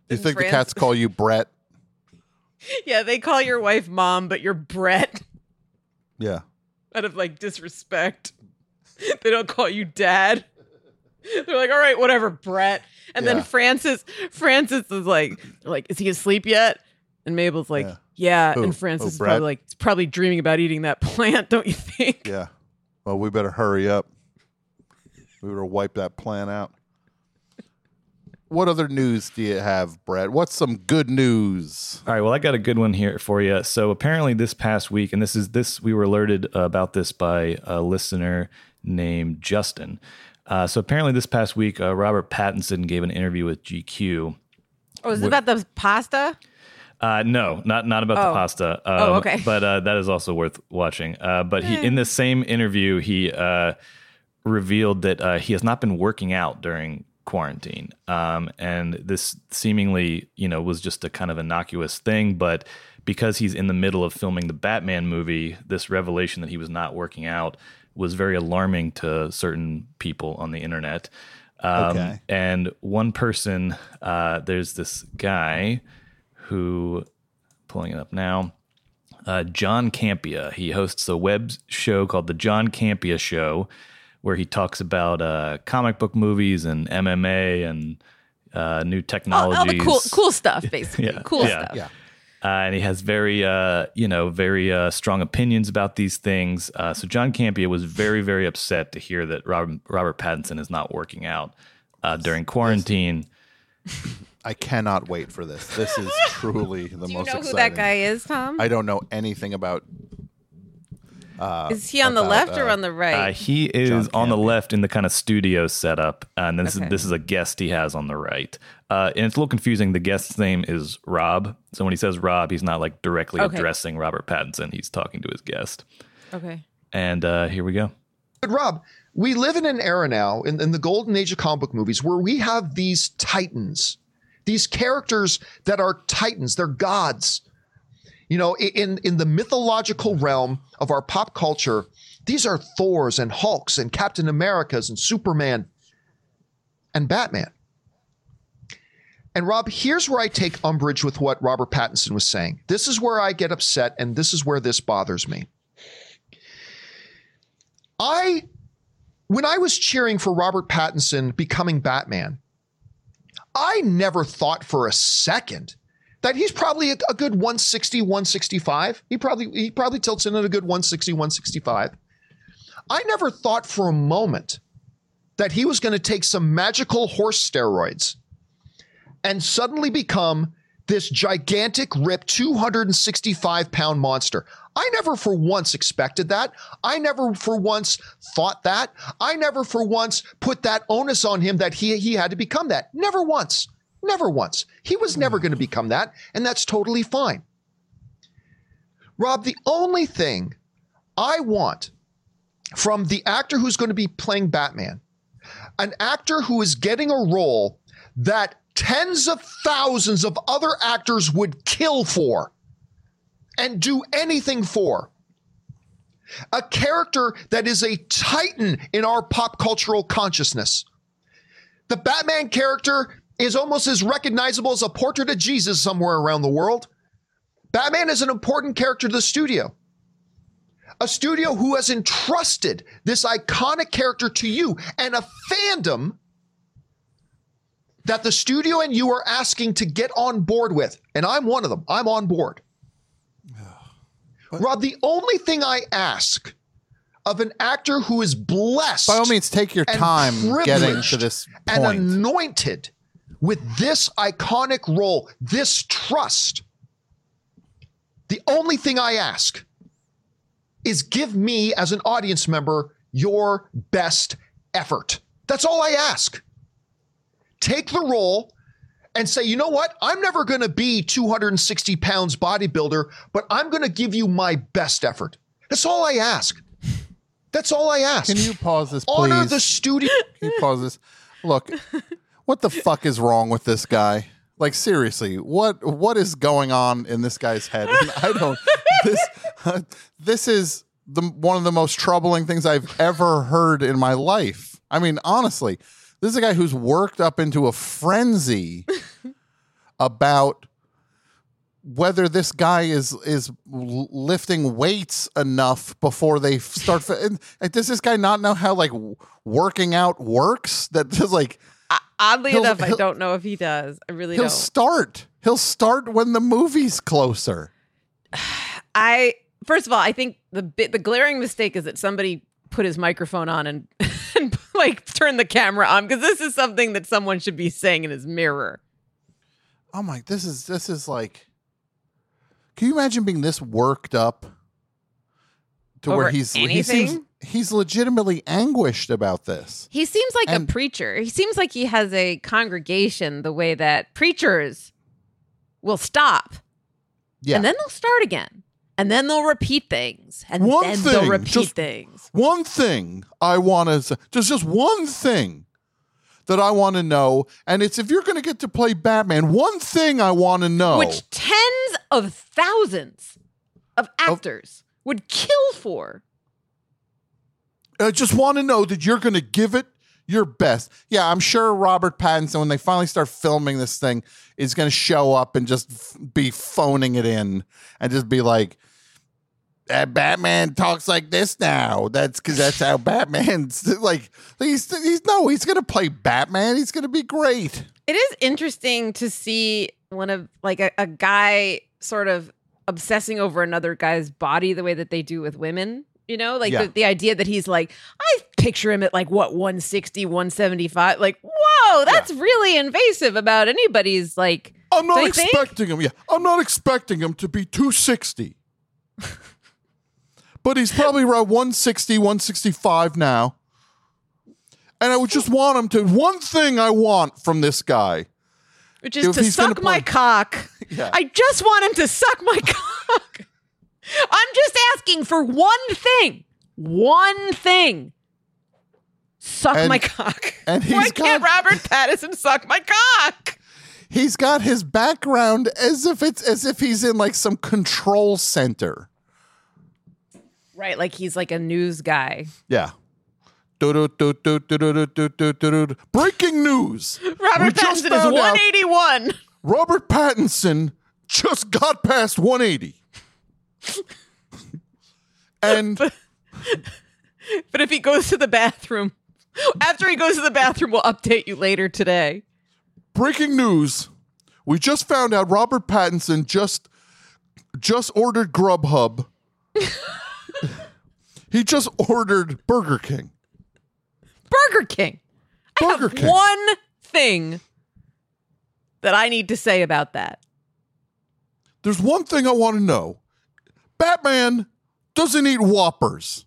Do you think the France- cats call you Brett? Yeah, they call your wife Mom, but you're Brett Yeah. out of like disrespect. They don't call you Dad. They're like, all right, whatever, Brett. And Yeah. then Francis is like, is he asleep yet? And Mabel's like, yeah. Who? And Francis Oh, is Brett? probably like, he's probably dreaming about eating that plant, don't you think? Yeah. Well, we better hurry up. We better wipe that plan out. What other news do you have, Brett? What's some good news? All right, well, I got a good one here for you. So apparently this past week, and we were alerted about this by a listener named Justin. So apparently this past week, Robert Pattinson gave an interview with GQ. Oh, is it about the pasta? No, not about the pasta. Okay. But that is also worth watching. But he, in this same interview, he revealed that he has not been working out during quarantine. And this seemingly, was just a kind of innocuous thing. But because he's in the middle of filming the Batman movie, this revelation that he was not working out was very alarming to certain people on the internet. Okay. And one person, there's this guy who, pulling it up now, John Campea. He hosts a web show called The John Campea Show, where he talks about comic book movies and MMA and new technologies. All the cool stuff, basically. Yeah. Cool Yeah. stuff. Yeah. And he has very strong opinions about these things. So John Campea was very, very upset to hear that Robert Pattinson is not working out during quarantine. I cannot wait for this. This is truly the Do you most know exciting. who that guy is, Tom? I don't know anything about. Is he on the left or on the right? He is John on the Campea. left in the kind of studio setup, and this Okay. is a guest he has on the right. And it's a little confusing. The guest's name is Rob, so when he says Rob, he's not like directly Okay. addressing Robert Pattinson. He's talking to his guest. Okay. And here we go. But Rob, we live in an era now in the golden age of comic book movies where we have these titans, these characters that are titans, they're gods. In the mythological realm of our pop culture, these are Thors and Hulks and Captain Americas and Superman and Batman. And Rob, here's where I take umbrage with what Robert Pattinson was saying. This is where I get upset, and this is where this bothers me. When I was cheering for Robert Pattinson becoming Batman, I never thought for a second that he's probably a good 160, 165. He probably tilts in at a good 160, 165. I never thought for a moment that he was going to take some magical horse steroids and suddenly become this gigantic, ripped, 265-pound monster. I never for once expected that. I never for once thought that. I never for once put that onus on him that he had to become that. Never once. Never once. He was never going to become that, and that's totally fine. Rob, the only thing I want from the actor who's going to be playing Batman, an actor who is getting a role that tens of thousands of other actors would kill for and do anything for, a character that is a titan in our pop cultural consciousness. The Batman character is almost as recognizable as a portrait of Jesus somewhere around the world. Batman is an important character to the studio. A studio who has entrusted this iconic character to you and a fandom that the studio and you are asking to get on board with. And I'm one of them. I'm on board. Rob, the only thing I ask of an actor who is blessed, By all means, take your and time getting privileged to this and point. anointed with this iconic role, this trust, the only thing I ask is give me, as an audience member, your best effort. That's all I ask. Take the role and say, you know what? I'm never going to be 260 pounds bodybuilder, but I'm going to give you my best effort. That's all I ask. That's all I ask. Can you pause this, please? Honor the studio. Can you pause this? Look, what the fuck is wrong with this guy? Like, seriously, what is going on in this guy's head? I don't. This is one of the most troubling things I've ever heard in my life. I mean, honestly, this is a guy who's worked up into a frenzy about whether this guy is lifting weights enough before they start. And does this guy not know how like working out works? That just like oddly enough, I don't know if he does. I really don't. He'll start when the movie's closer. First of all, I think the glaring mistake is that somebody put his microphone on and like turn the camera on, because this is something that someone should be saying in his mirror. Oh my! This is like. Can you imagine being this worked up to Over where he's legitimately anguished about this? He seems like a preacher. He seems like he has a congregation the way that preachers will stop. Yeah. And then they'll start again. And then they'll repeat things. And they'll repeat things. One thing I want to say, just one thing that I want to know, and it's if you're going to get to play Batman, one thing I want to know. Which tens of thousands of actors would kill for. I just want to know that you're going to give it your best. Yeah, I'm sure Robert Pattinson, when they finally start filming this thing, is going to show up and just be phoning it in and just be like, Batman talks like this now. That's because that's how Batman's like. He's going to play Batman. He's going to be great. It is interesting to see one of like a guy sort of obsessing over another guy's body the way that they do with women. You know, like the idea that he's like, I picture him at like 160, 175. Like, whoa, that's really invasive about anybody's like. I'm not expecting him. Yeah, I'm not expecting him to be 260. But he's probably around 160, 165 now. And I would just want him to, one thing I want from this guy. Which is to suck my cock. Yeah. I just want him to suck my cock. I'm just asking for one thing. One thing. Suck my cock. And why can't Robert Pattinson suck my cock? He's got his background as if he's in like some control center. Right, like he's like a news guy. Yeah. Breaking news. Robert Pattinson is 181. Robert Pattinson just got past 180. And but if he goes to the bathroom, after he goes to the bathroom, we'll update you later today. Breaking news. We just found out Robert Pattinson just ordered Grubhub. He just ordered Burger King. Burger King. I have one thing that I need to say about that. There's one thing I want to know. Batman doesn't eat Whoppers.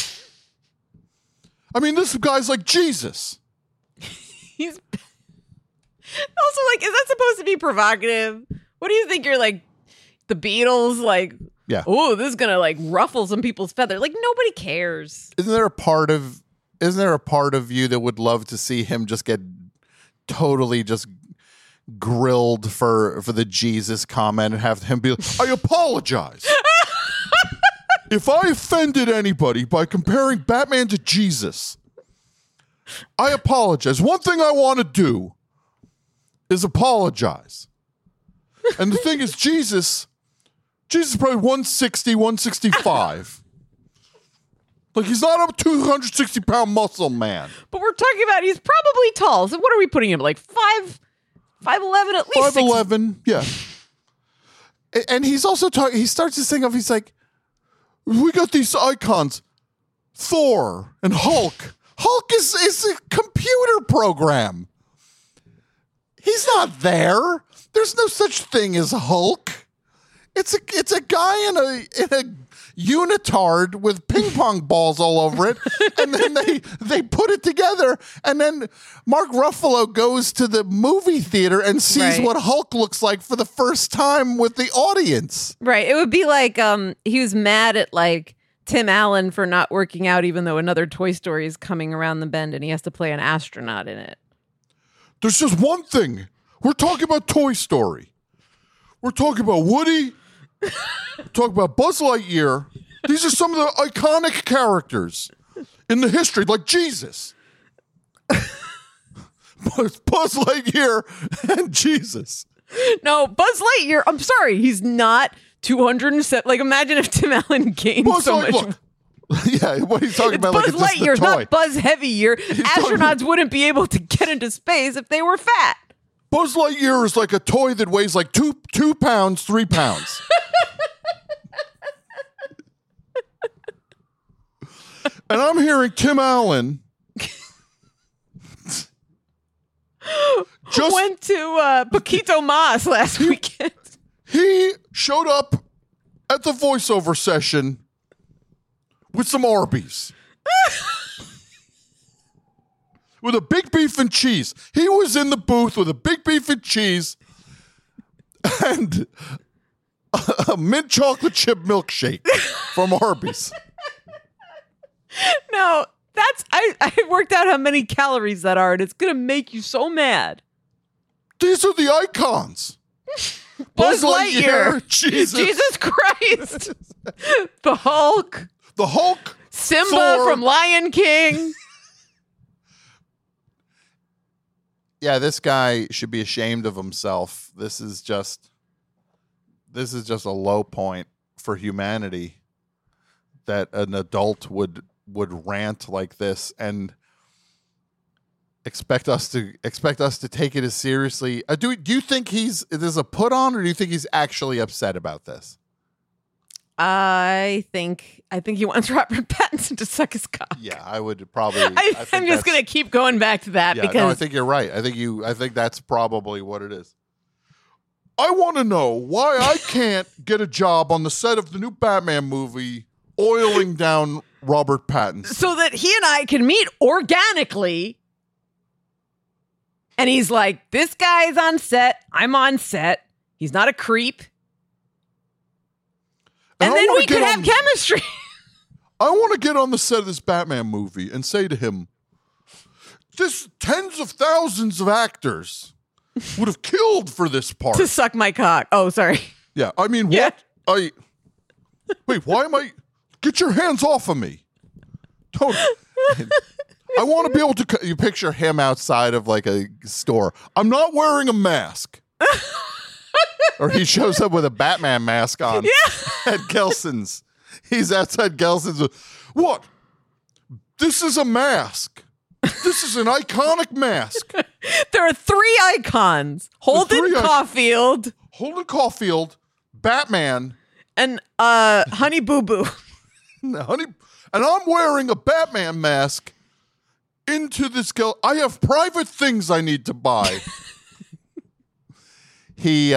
I mean, this guy's like Jesus. He's also like, is that supposed to be provocative? What do you think? You're like the Beatles, like, yeah. Oh, this is gonna like ruffle some people's feathers. Like nobody cares. Isn't there a part of you that would love to see him just get totally just grilled for the Jesus comment and have him be like, I apologize. If I offended anybody by comparing Batman to Jesus, I apologize. One thing I want to do is apologize. And the thing is, Jesus is probably 160, 165. Like, he's not a 260-pound muscle man. But we're talking about he's probably tall. So what are we putting him? Like 5'11" at least? 5'11", yeah. And he's also talking, he starts this thing off, he's like, we got these icons, Thor and Hulk. Hulk is a computer program. He's not there. There's no such thing as Hulk. It's a guy in a unitard with ping pong balls all over it, and then they put it together, and then Mark Ruffalo goes to the movie theater and sees what Hulk looks like for the first time with the audience. Right. It would be like he was mad at like Tim Allen for not working out, even though another Toy Story is coming around the bend and he has to play an astronaut in it. There's just one thing. We're talking about Toy Story. We're talking about Woody. We're talking about Buzz Lightyear. These are some of the iconic characters in the history, like Jesus. Buzz Lightyear and Jesus. No, Buzz Lightyear. I'm sorry, he's not 207. Like, imagine if Tim Allen gained so much. Look. Yeah, what he's talking about, Buzz like it's just Lightyear, a toy. not Buzz Heavyyear. Astronauts wouldn't be able to get into space if they were fat. Buzz Lightyear is like a toy that weighs like 2 pounds, 3 pounds. And I'm hearing Tim Allen just went to Paquito Mas last weekend. He showed up at the voiceover session with some Arby's. With a big beef and cheese. He was in the booth with a big beef and cheese and a mint chocolate chip milkshake from Arby's. No, I worked out how many calories that are, and it's gonna make you so mad. These are the icons. Buzz Lightyear. Jesus Christ. The Hulk. The Hulk. Simba Thor. from Lion King. Yeah, this guy should be ashamed of himself. This is just a low point for humanity that an adult would rant like this and expect us to take it as seriously. Do you think this is a put on, or do you think he's actually upset about this? I think he wants Robert Pattinson to suck his cock. Yeah, I would probably. I'm just gonna keep going back to that because I think you're right. I think that's probably what it is. I want to know why I can't get a job on the set of the new Batman movie, oiling down Robert Pattinson, so that he and I can meet organically. And he's like, "This guy's on set. I'm on set. He's not a creep." And then we could have chemistry. I want to get on the set of this Batman movie and say to him, this tens of thousands of actors would have killed for this part. To suck my cock. Oh, sorry. Yeah, I mean, Yeah. what? Wait, why am I? Get your hands off of me. Don't. I want to be able to, you picture him outside of like a store. I'm not wearing a mask. Or he shows up with a Batman mask on at Gelson's. He's outside Gelson's. What? This is a mask. This is an iconic mask. There are 3 icons. Holden Caulfield. Holden Caulfield, Batman. And Honey Boo Boo. And I'm wearing a Batman mask into this. I have private things I need to buy. He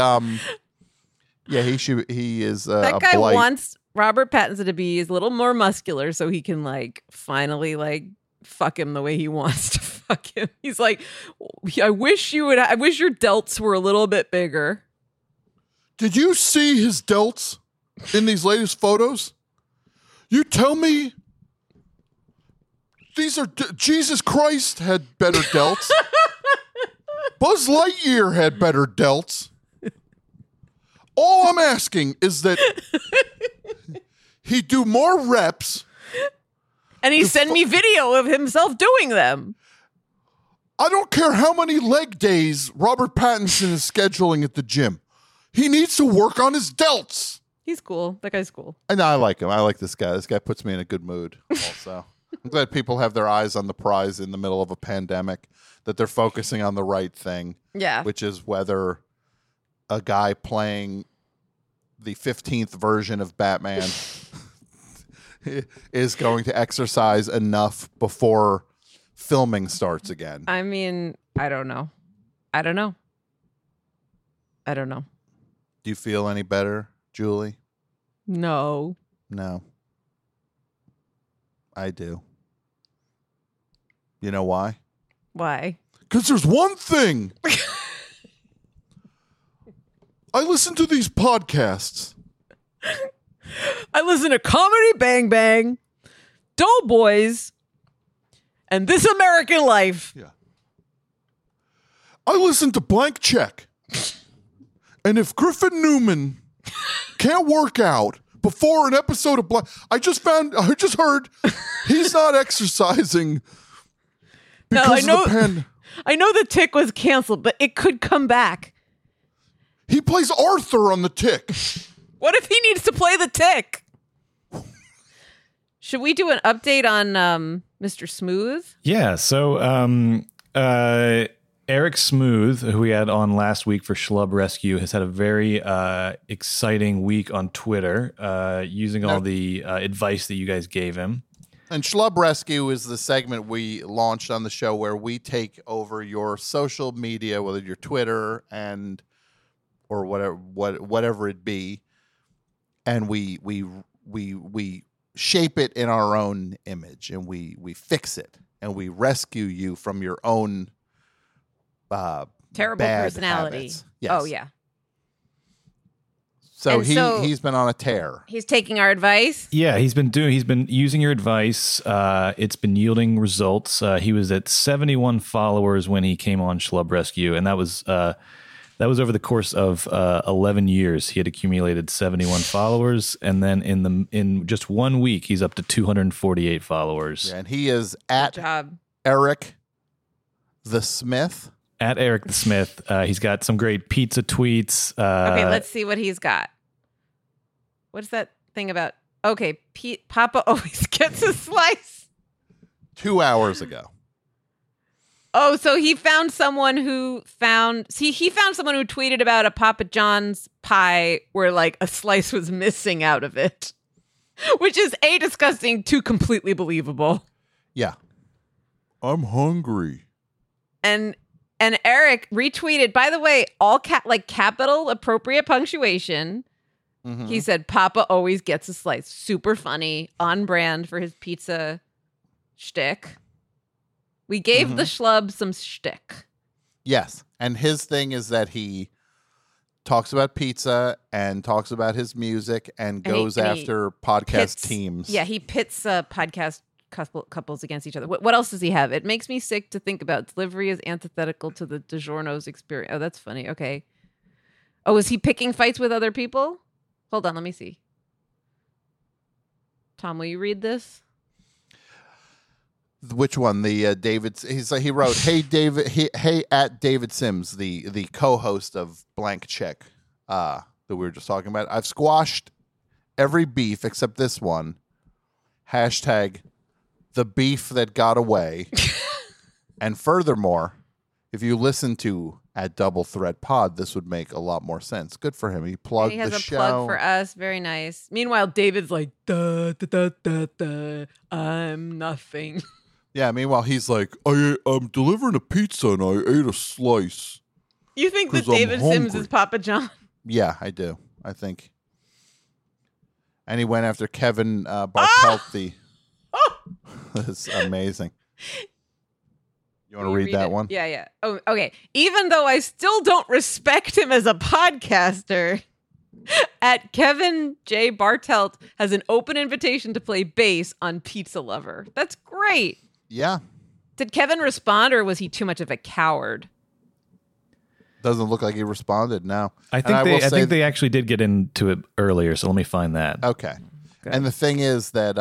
is that a guy blight. wants Robert Pattinson to be a little more muscular so he can like finally like fuck him the way he wants to fuck him. He's like, I wish your delts were a little bit bigger. Did you see his delts in these latest photos? You tell me these are Jesus Christ had better delts. Buzz Lightyear had better delts. All I'm asking is that he do more reps. And he send me video of himself doing them. I don't care how many leg days Robert Pattinson is scheduling at the gym. He needs to work on his delts. He's cool. That guy's cool. And I like him. I like this guy. This guy puts me in a good mood also. I'm glad people have their eyes on the prize in the middle of a pandemic, that they're focusing on the right thing. Yeah. Which is whether a guy playing the 15th version of Batman is going to exercise enough before filming starts again. I mean, I don't know. Do you feel any better, Julie? No. No. I do. You know why? Why? Because there's one thing. I listen to these podcasts. I listen to Comedy Bang Bang, Doughboys, and This American Life. Yeah. I listen to Blank Check. And if Griffin Newman can't work out before an episode of Blank, I just heard he's not exercising because of the I know the Tick was canceled, but it could come back. He plays Arthur on The Tick. What if he needs to play the Tick? Should we do an update on Mr. Smooth? Yeah. So Eric Smooth, who we had on last week for Schlub Rescue, has had a very exciting week on Twitter using all the advice that you guys gave him. And Schlub Rescue is the segment we launched on the show where we take over your social media, whether your Twitter or whatever it be, and we shape it in our own image, and we fix it, and we rescue you from your own terrible bad personality. habits. Yes. Oh yeah. So And he's been on a tear. He's taking our advice. Yeah, he's been using your advice. It's been yielding results. He was at 71 followers when he came on Schlub Rescue, and that was over the course of 11 years. He had accumulated 71 followers, and then in just 1 week, he's up to 248 followers. Yeah, and he is at Good job. Eric the Smith. At Eric the Smith. He's got some great pizza tweets. Okay, let's see what he's got. What's that thing about? Okay, Papa always gets a slice. 2 hours ago. Oh, so he found someone who he found someone who tweeted about a Papa John's pie where like a slice was missing out of it, which is A, disgusting, 2, completely believable. Yeah. I'm hungry. And Eric retweeted, by the way, all capital appropriate punctuation. Mm-hmm. He said, Papa always gets a slice. Super funny, on brand for his pizza shtick. We gave the schlub some shtick. Yes. And his thing is that he talks about pizza and talks about his music and goes after podcast teams. Yeah, he pits podcast couples against each other. What else does he have? It makes me sick to think about. Delivery is antithetical to the DiGiorno's experience. Oh, that's funny. Okay. Oh, is he picking fights with other people? Hold on, let me see. Tom, will you read this? Which one? The David? He wrote, "Hey David, hey at David Sims, the co-host of Blank Check that we were just talking about. I've squashed every beef except this one. Hashtag the beef that got away. And furthermore, if you listen to at Double Threat Pod, this would make a lot more sense. Good for him. He plugged He has the a show. plug for us. Very nice. Meanwhile, David's like, da, da, da, da, da, I'm nothing. Yeah. Meanwhile, he's like, I'm delivering a pizza and I ate a slice. You think that 'Cause I'm David Sims hungry. is Papa John? Yeah, I do. I think. And he went after Kevin Bartelti. That's amazing. You want to read that it? one? Yeah. Oh, okay. Even though I still don't respect him as a podcaster, at Kevin J. Bartelt has an open invitation to play bass on Pizza Lover. That's great. Yeah. Did Kevin respond, or was he too much of a coward? Doesn't look like he responded. No. I think they actually did get into it earlier, so let me find that. Okay. Good. And the thing is that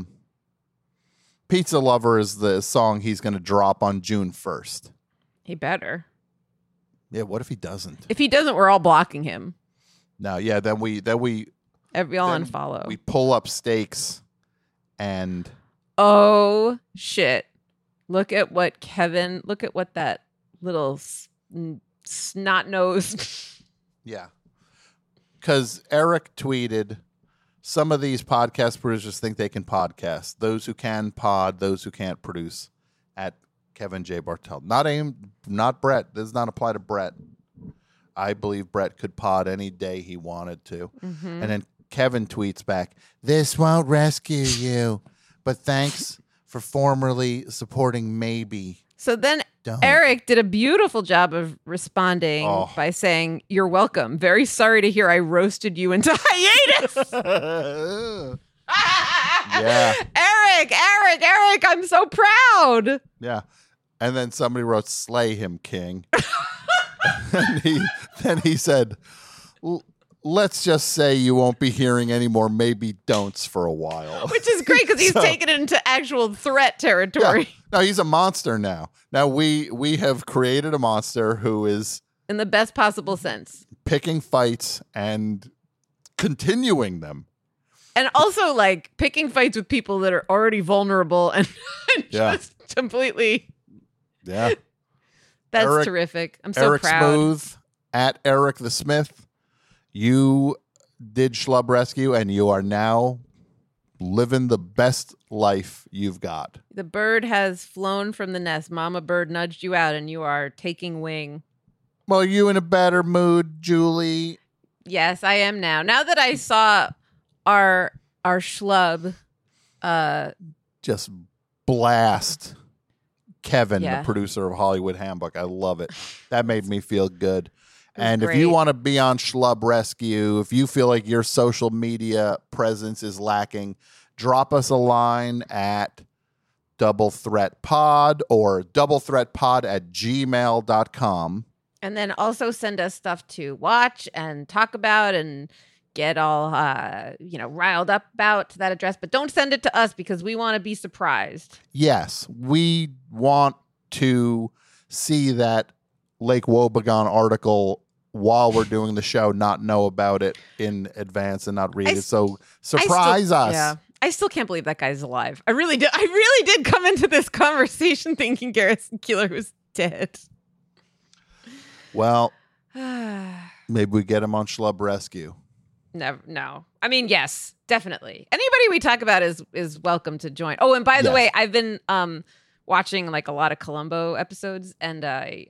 Pizza Lover is the song he's going to drop on June 1st. He better. Yeah, what if he doesn't? If he doesn't, we're all blocking him. No, yeah, then we We all then unfollow. we pull up stakes and Oh shit. Look at what that little snot nosed. yeah. Cuz Eric tweeted, some of these podcast producers think they can podcast. Those who can pod, those who can't produce, at Kevin J. Bartelt. Not Brett. This does not apply to Brett. I believe Brett could pod any day he wanted to. Mm-hmm. And then Kevin tweets back, this won't rescue you, but thanks for formerly supporting Maybe. So then Don't. Eric did a beautiful job of responding by saying, "You're welcome. Very sorry to hear I roasted you into hiatus." Yeah. Eric, I'm so proud. Yeah. And then somebody wrote, slay him, King. Then he said, let's just say you won't be hearing any more maybe don'ts for a while. Which is great because he's taken it into actual threat territory. Yeah. No, he's a monster now. Now we have created a monster who is in the best possible sense. Picking fights and continuing them. And also, like, picking fights with people that are already vulnerable and just completely. Yeah. That's terrific. I'm so Eric proud. Smooth at Eric the Smith. You did Schlub Rescue, and you are now living the best life you've got. The bird has flown from the nest. Mama bird nudged you out, and you are taking wing. Well, are you in a better mood, Julie? Yes, I am now. Now that I saw our schlub just blast Kevin, Yeah. the producer of Hollywood Handbook. I love it. That made me feel good. And if great. you want to be on Schlub Rescue, if you feel like your social media presence is lacking, drop us a line at Double Threat Pod or doublethreatpod@gmail.com. And then also send us stuff to watch and talk about and get all riled up about to that address. But don't send it to us because we want to be surprised. Yes, we want to see that Lake Wobegon article while we're doing the show, not know about it in advance and not read it. So surprise us. Yeah. I still can't believe that guy's alive. I really did come into this conversation thinking Garrison Keillor was dead. Well, maybe we get him on Schlub Rescue. Never, no. I mean, yes, definitely. Anybody we talk about is welcome to join. Oh, and by the way, I've been watching like a lot of Columbo episodes, and I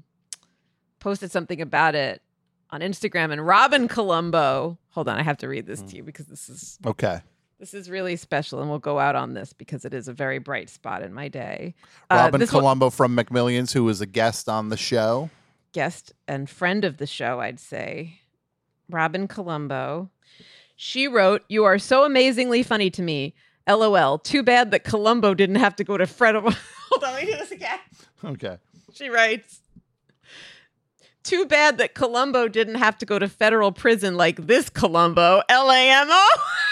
posted something about it on Instagram. And Robin Columbo, hold on, I have to read this to you because this is really special, and we'll go out on this because it is a very bright spot in my day. Robin Columbo from McMillions, who was a guest on the show. Guest and friend of the show, I'd say. Robin Columbo. She wrote, "You are so amazingly funny to me. LOL. Too bad that Columbo didn't have to go to federal." Hold on, let me do this again. Okay. She writes, "Too bad that Columbo didn't have to go to federal prison like this Columbo. LAMO."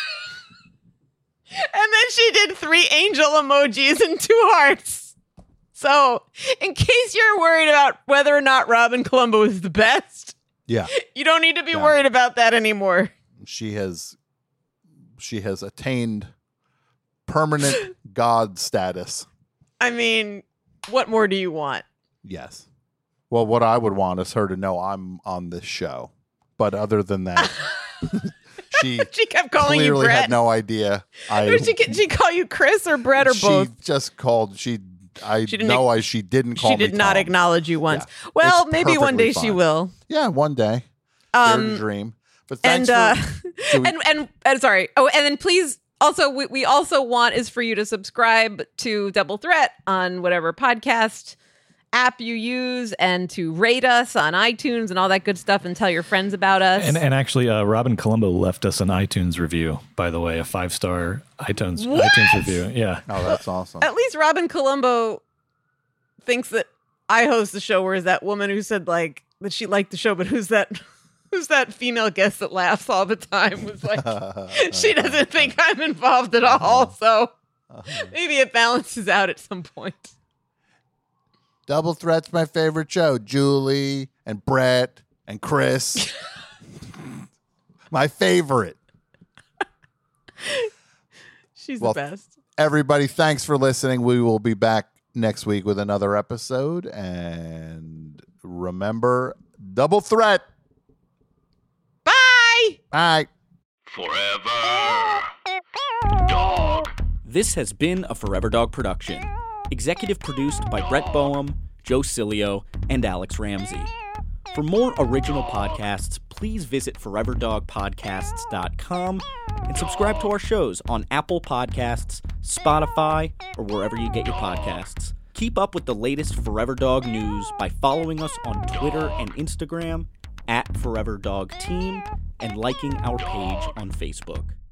And then she did 3 angel emojis and 2 hearts. So, in case you're worried about whether or not Robin Columbo is the best, you don't need to be worried about that anymore. She has attained permanent God status. I mean, what more do you want? Yes. Well, what I would want is her to know I'm on this show. But other than that, she kept calling you clearly Brett. had no idea. Did she call you Chris or Brett or both? She just called. She didn't call me. She did not Tom. Acknowledge you once. Yeah. Well, it's maybe one day she will. Yeah, one day. Dare to dream. But thanks and sorry. Oh, and then please also we also want is for you to subscribe to Double Threat on whatever podcast app you use, and to rate us on iTunes and all that good stuff, and tell your friends about us. And actually, Robin Columbo left us an iTunes review, by the way, a 5-star iTunes review. Yeah. Oh, that's awesome. At least Robin Columbo thinks that I host the show, whereas that woman who said like that she liked the show, but who's that female guest that laughs all the time was like, she doesn't think I'm involved at all. So maybe it balances out at some point. Double Threat's my favorite show. Julie and Brett and Chris. My favorite. She's the best. Everybody, thanks for listening. We will be back next week with another episode. And remember, Double Threat. Bye. Bye. Forever Dog. This has been a Forever Dog production. Executive produced by Brett Boehm, Joe Cilio, and Alex Ramsey. For more original podcasts, please visit foreverdogpodcasts.com and subscribe to our shows on Apple Podcasts, Spotify, or wherever you get your podcasts. Keep up with the latest Forever Dog news by following us on Twitter and Instagram @ForeverDogTeam and liking our page on Facebook.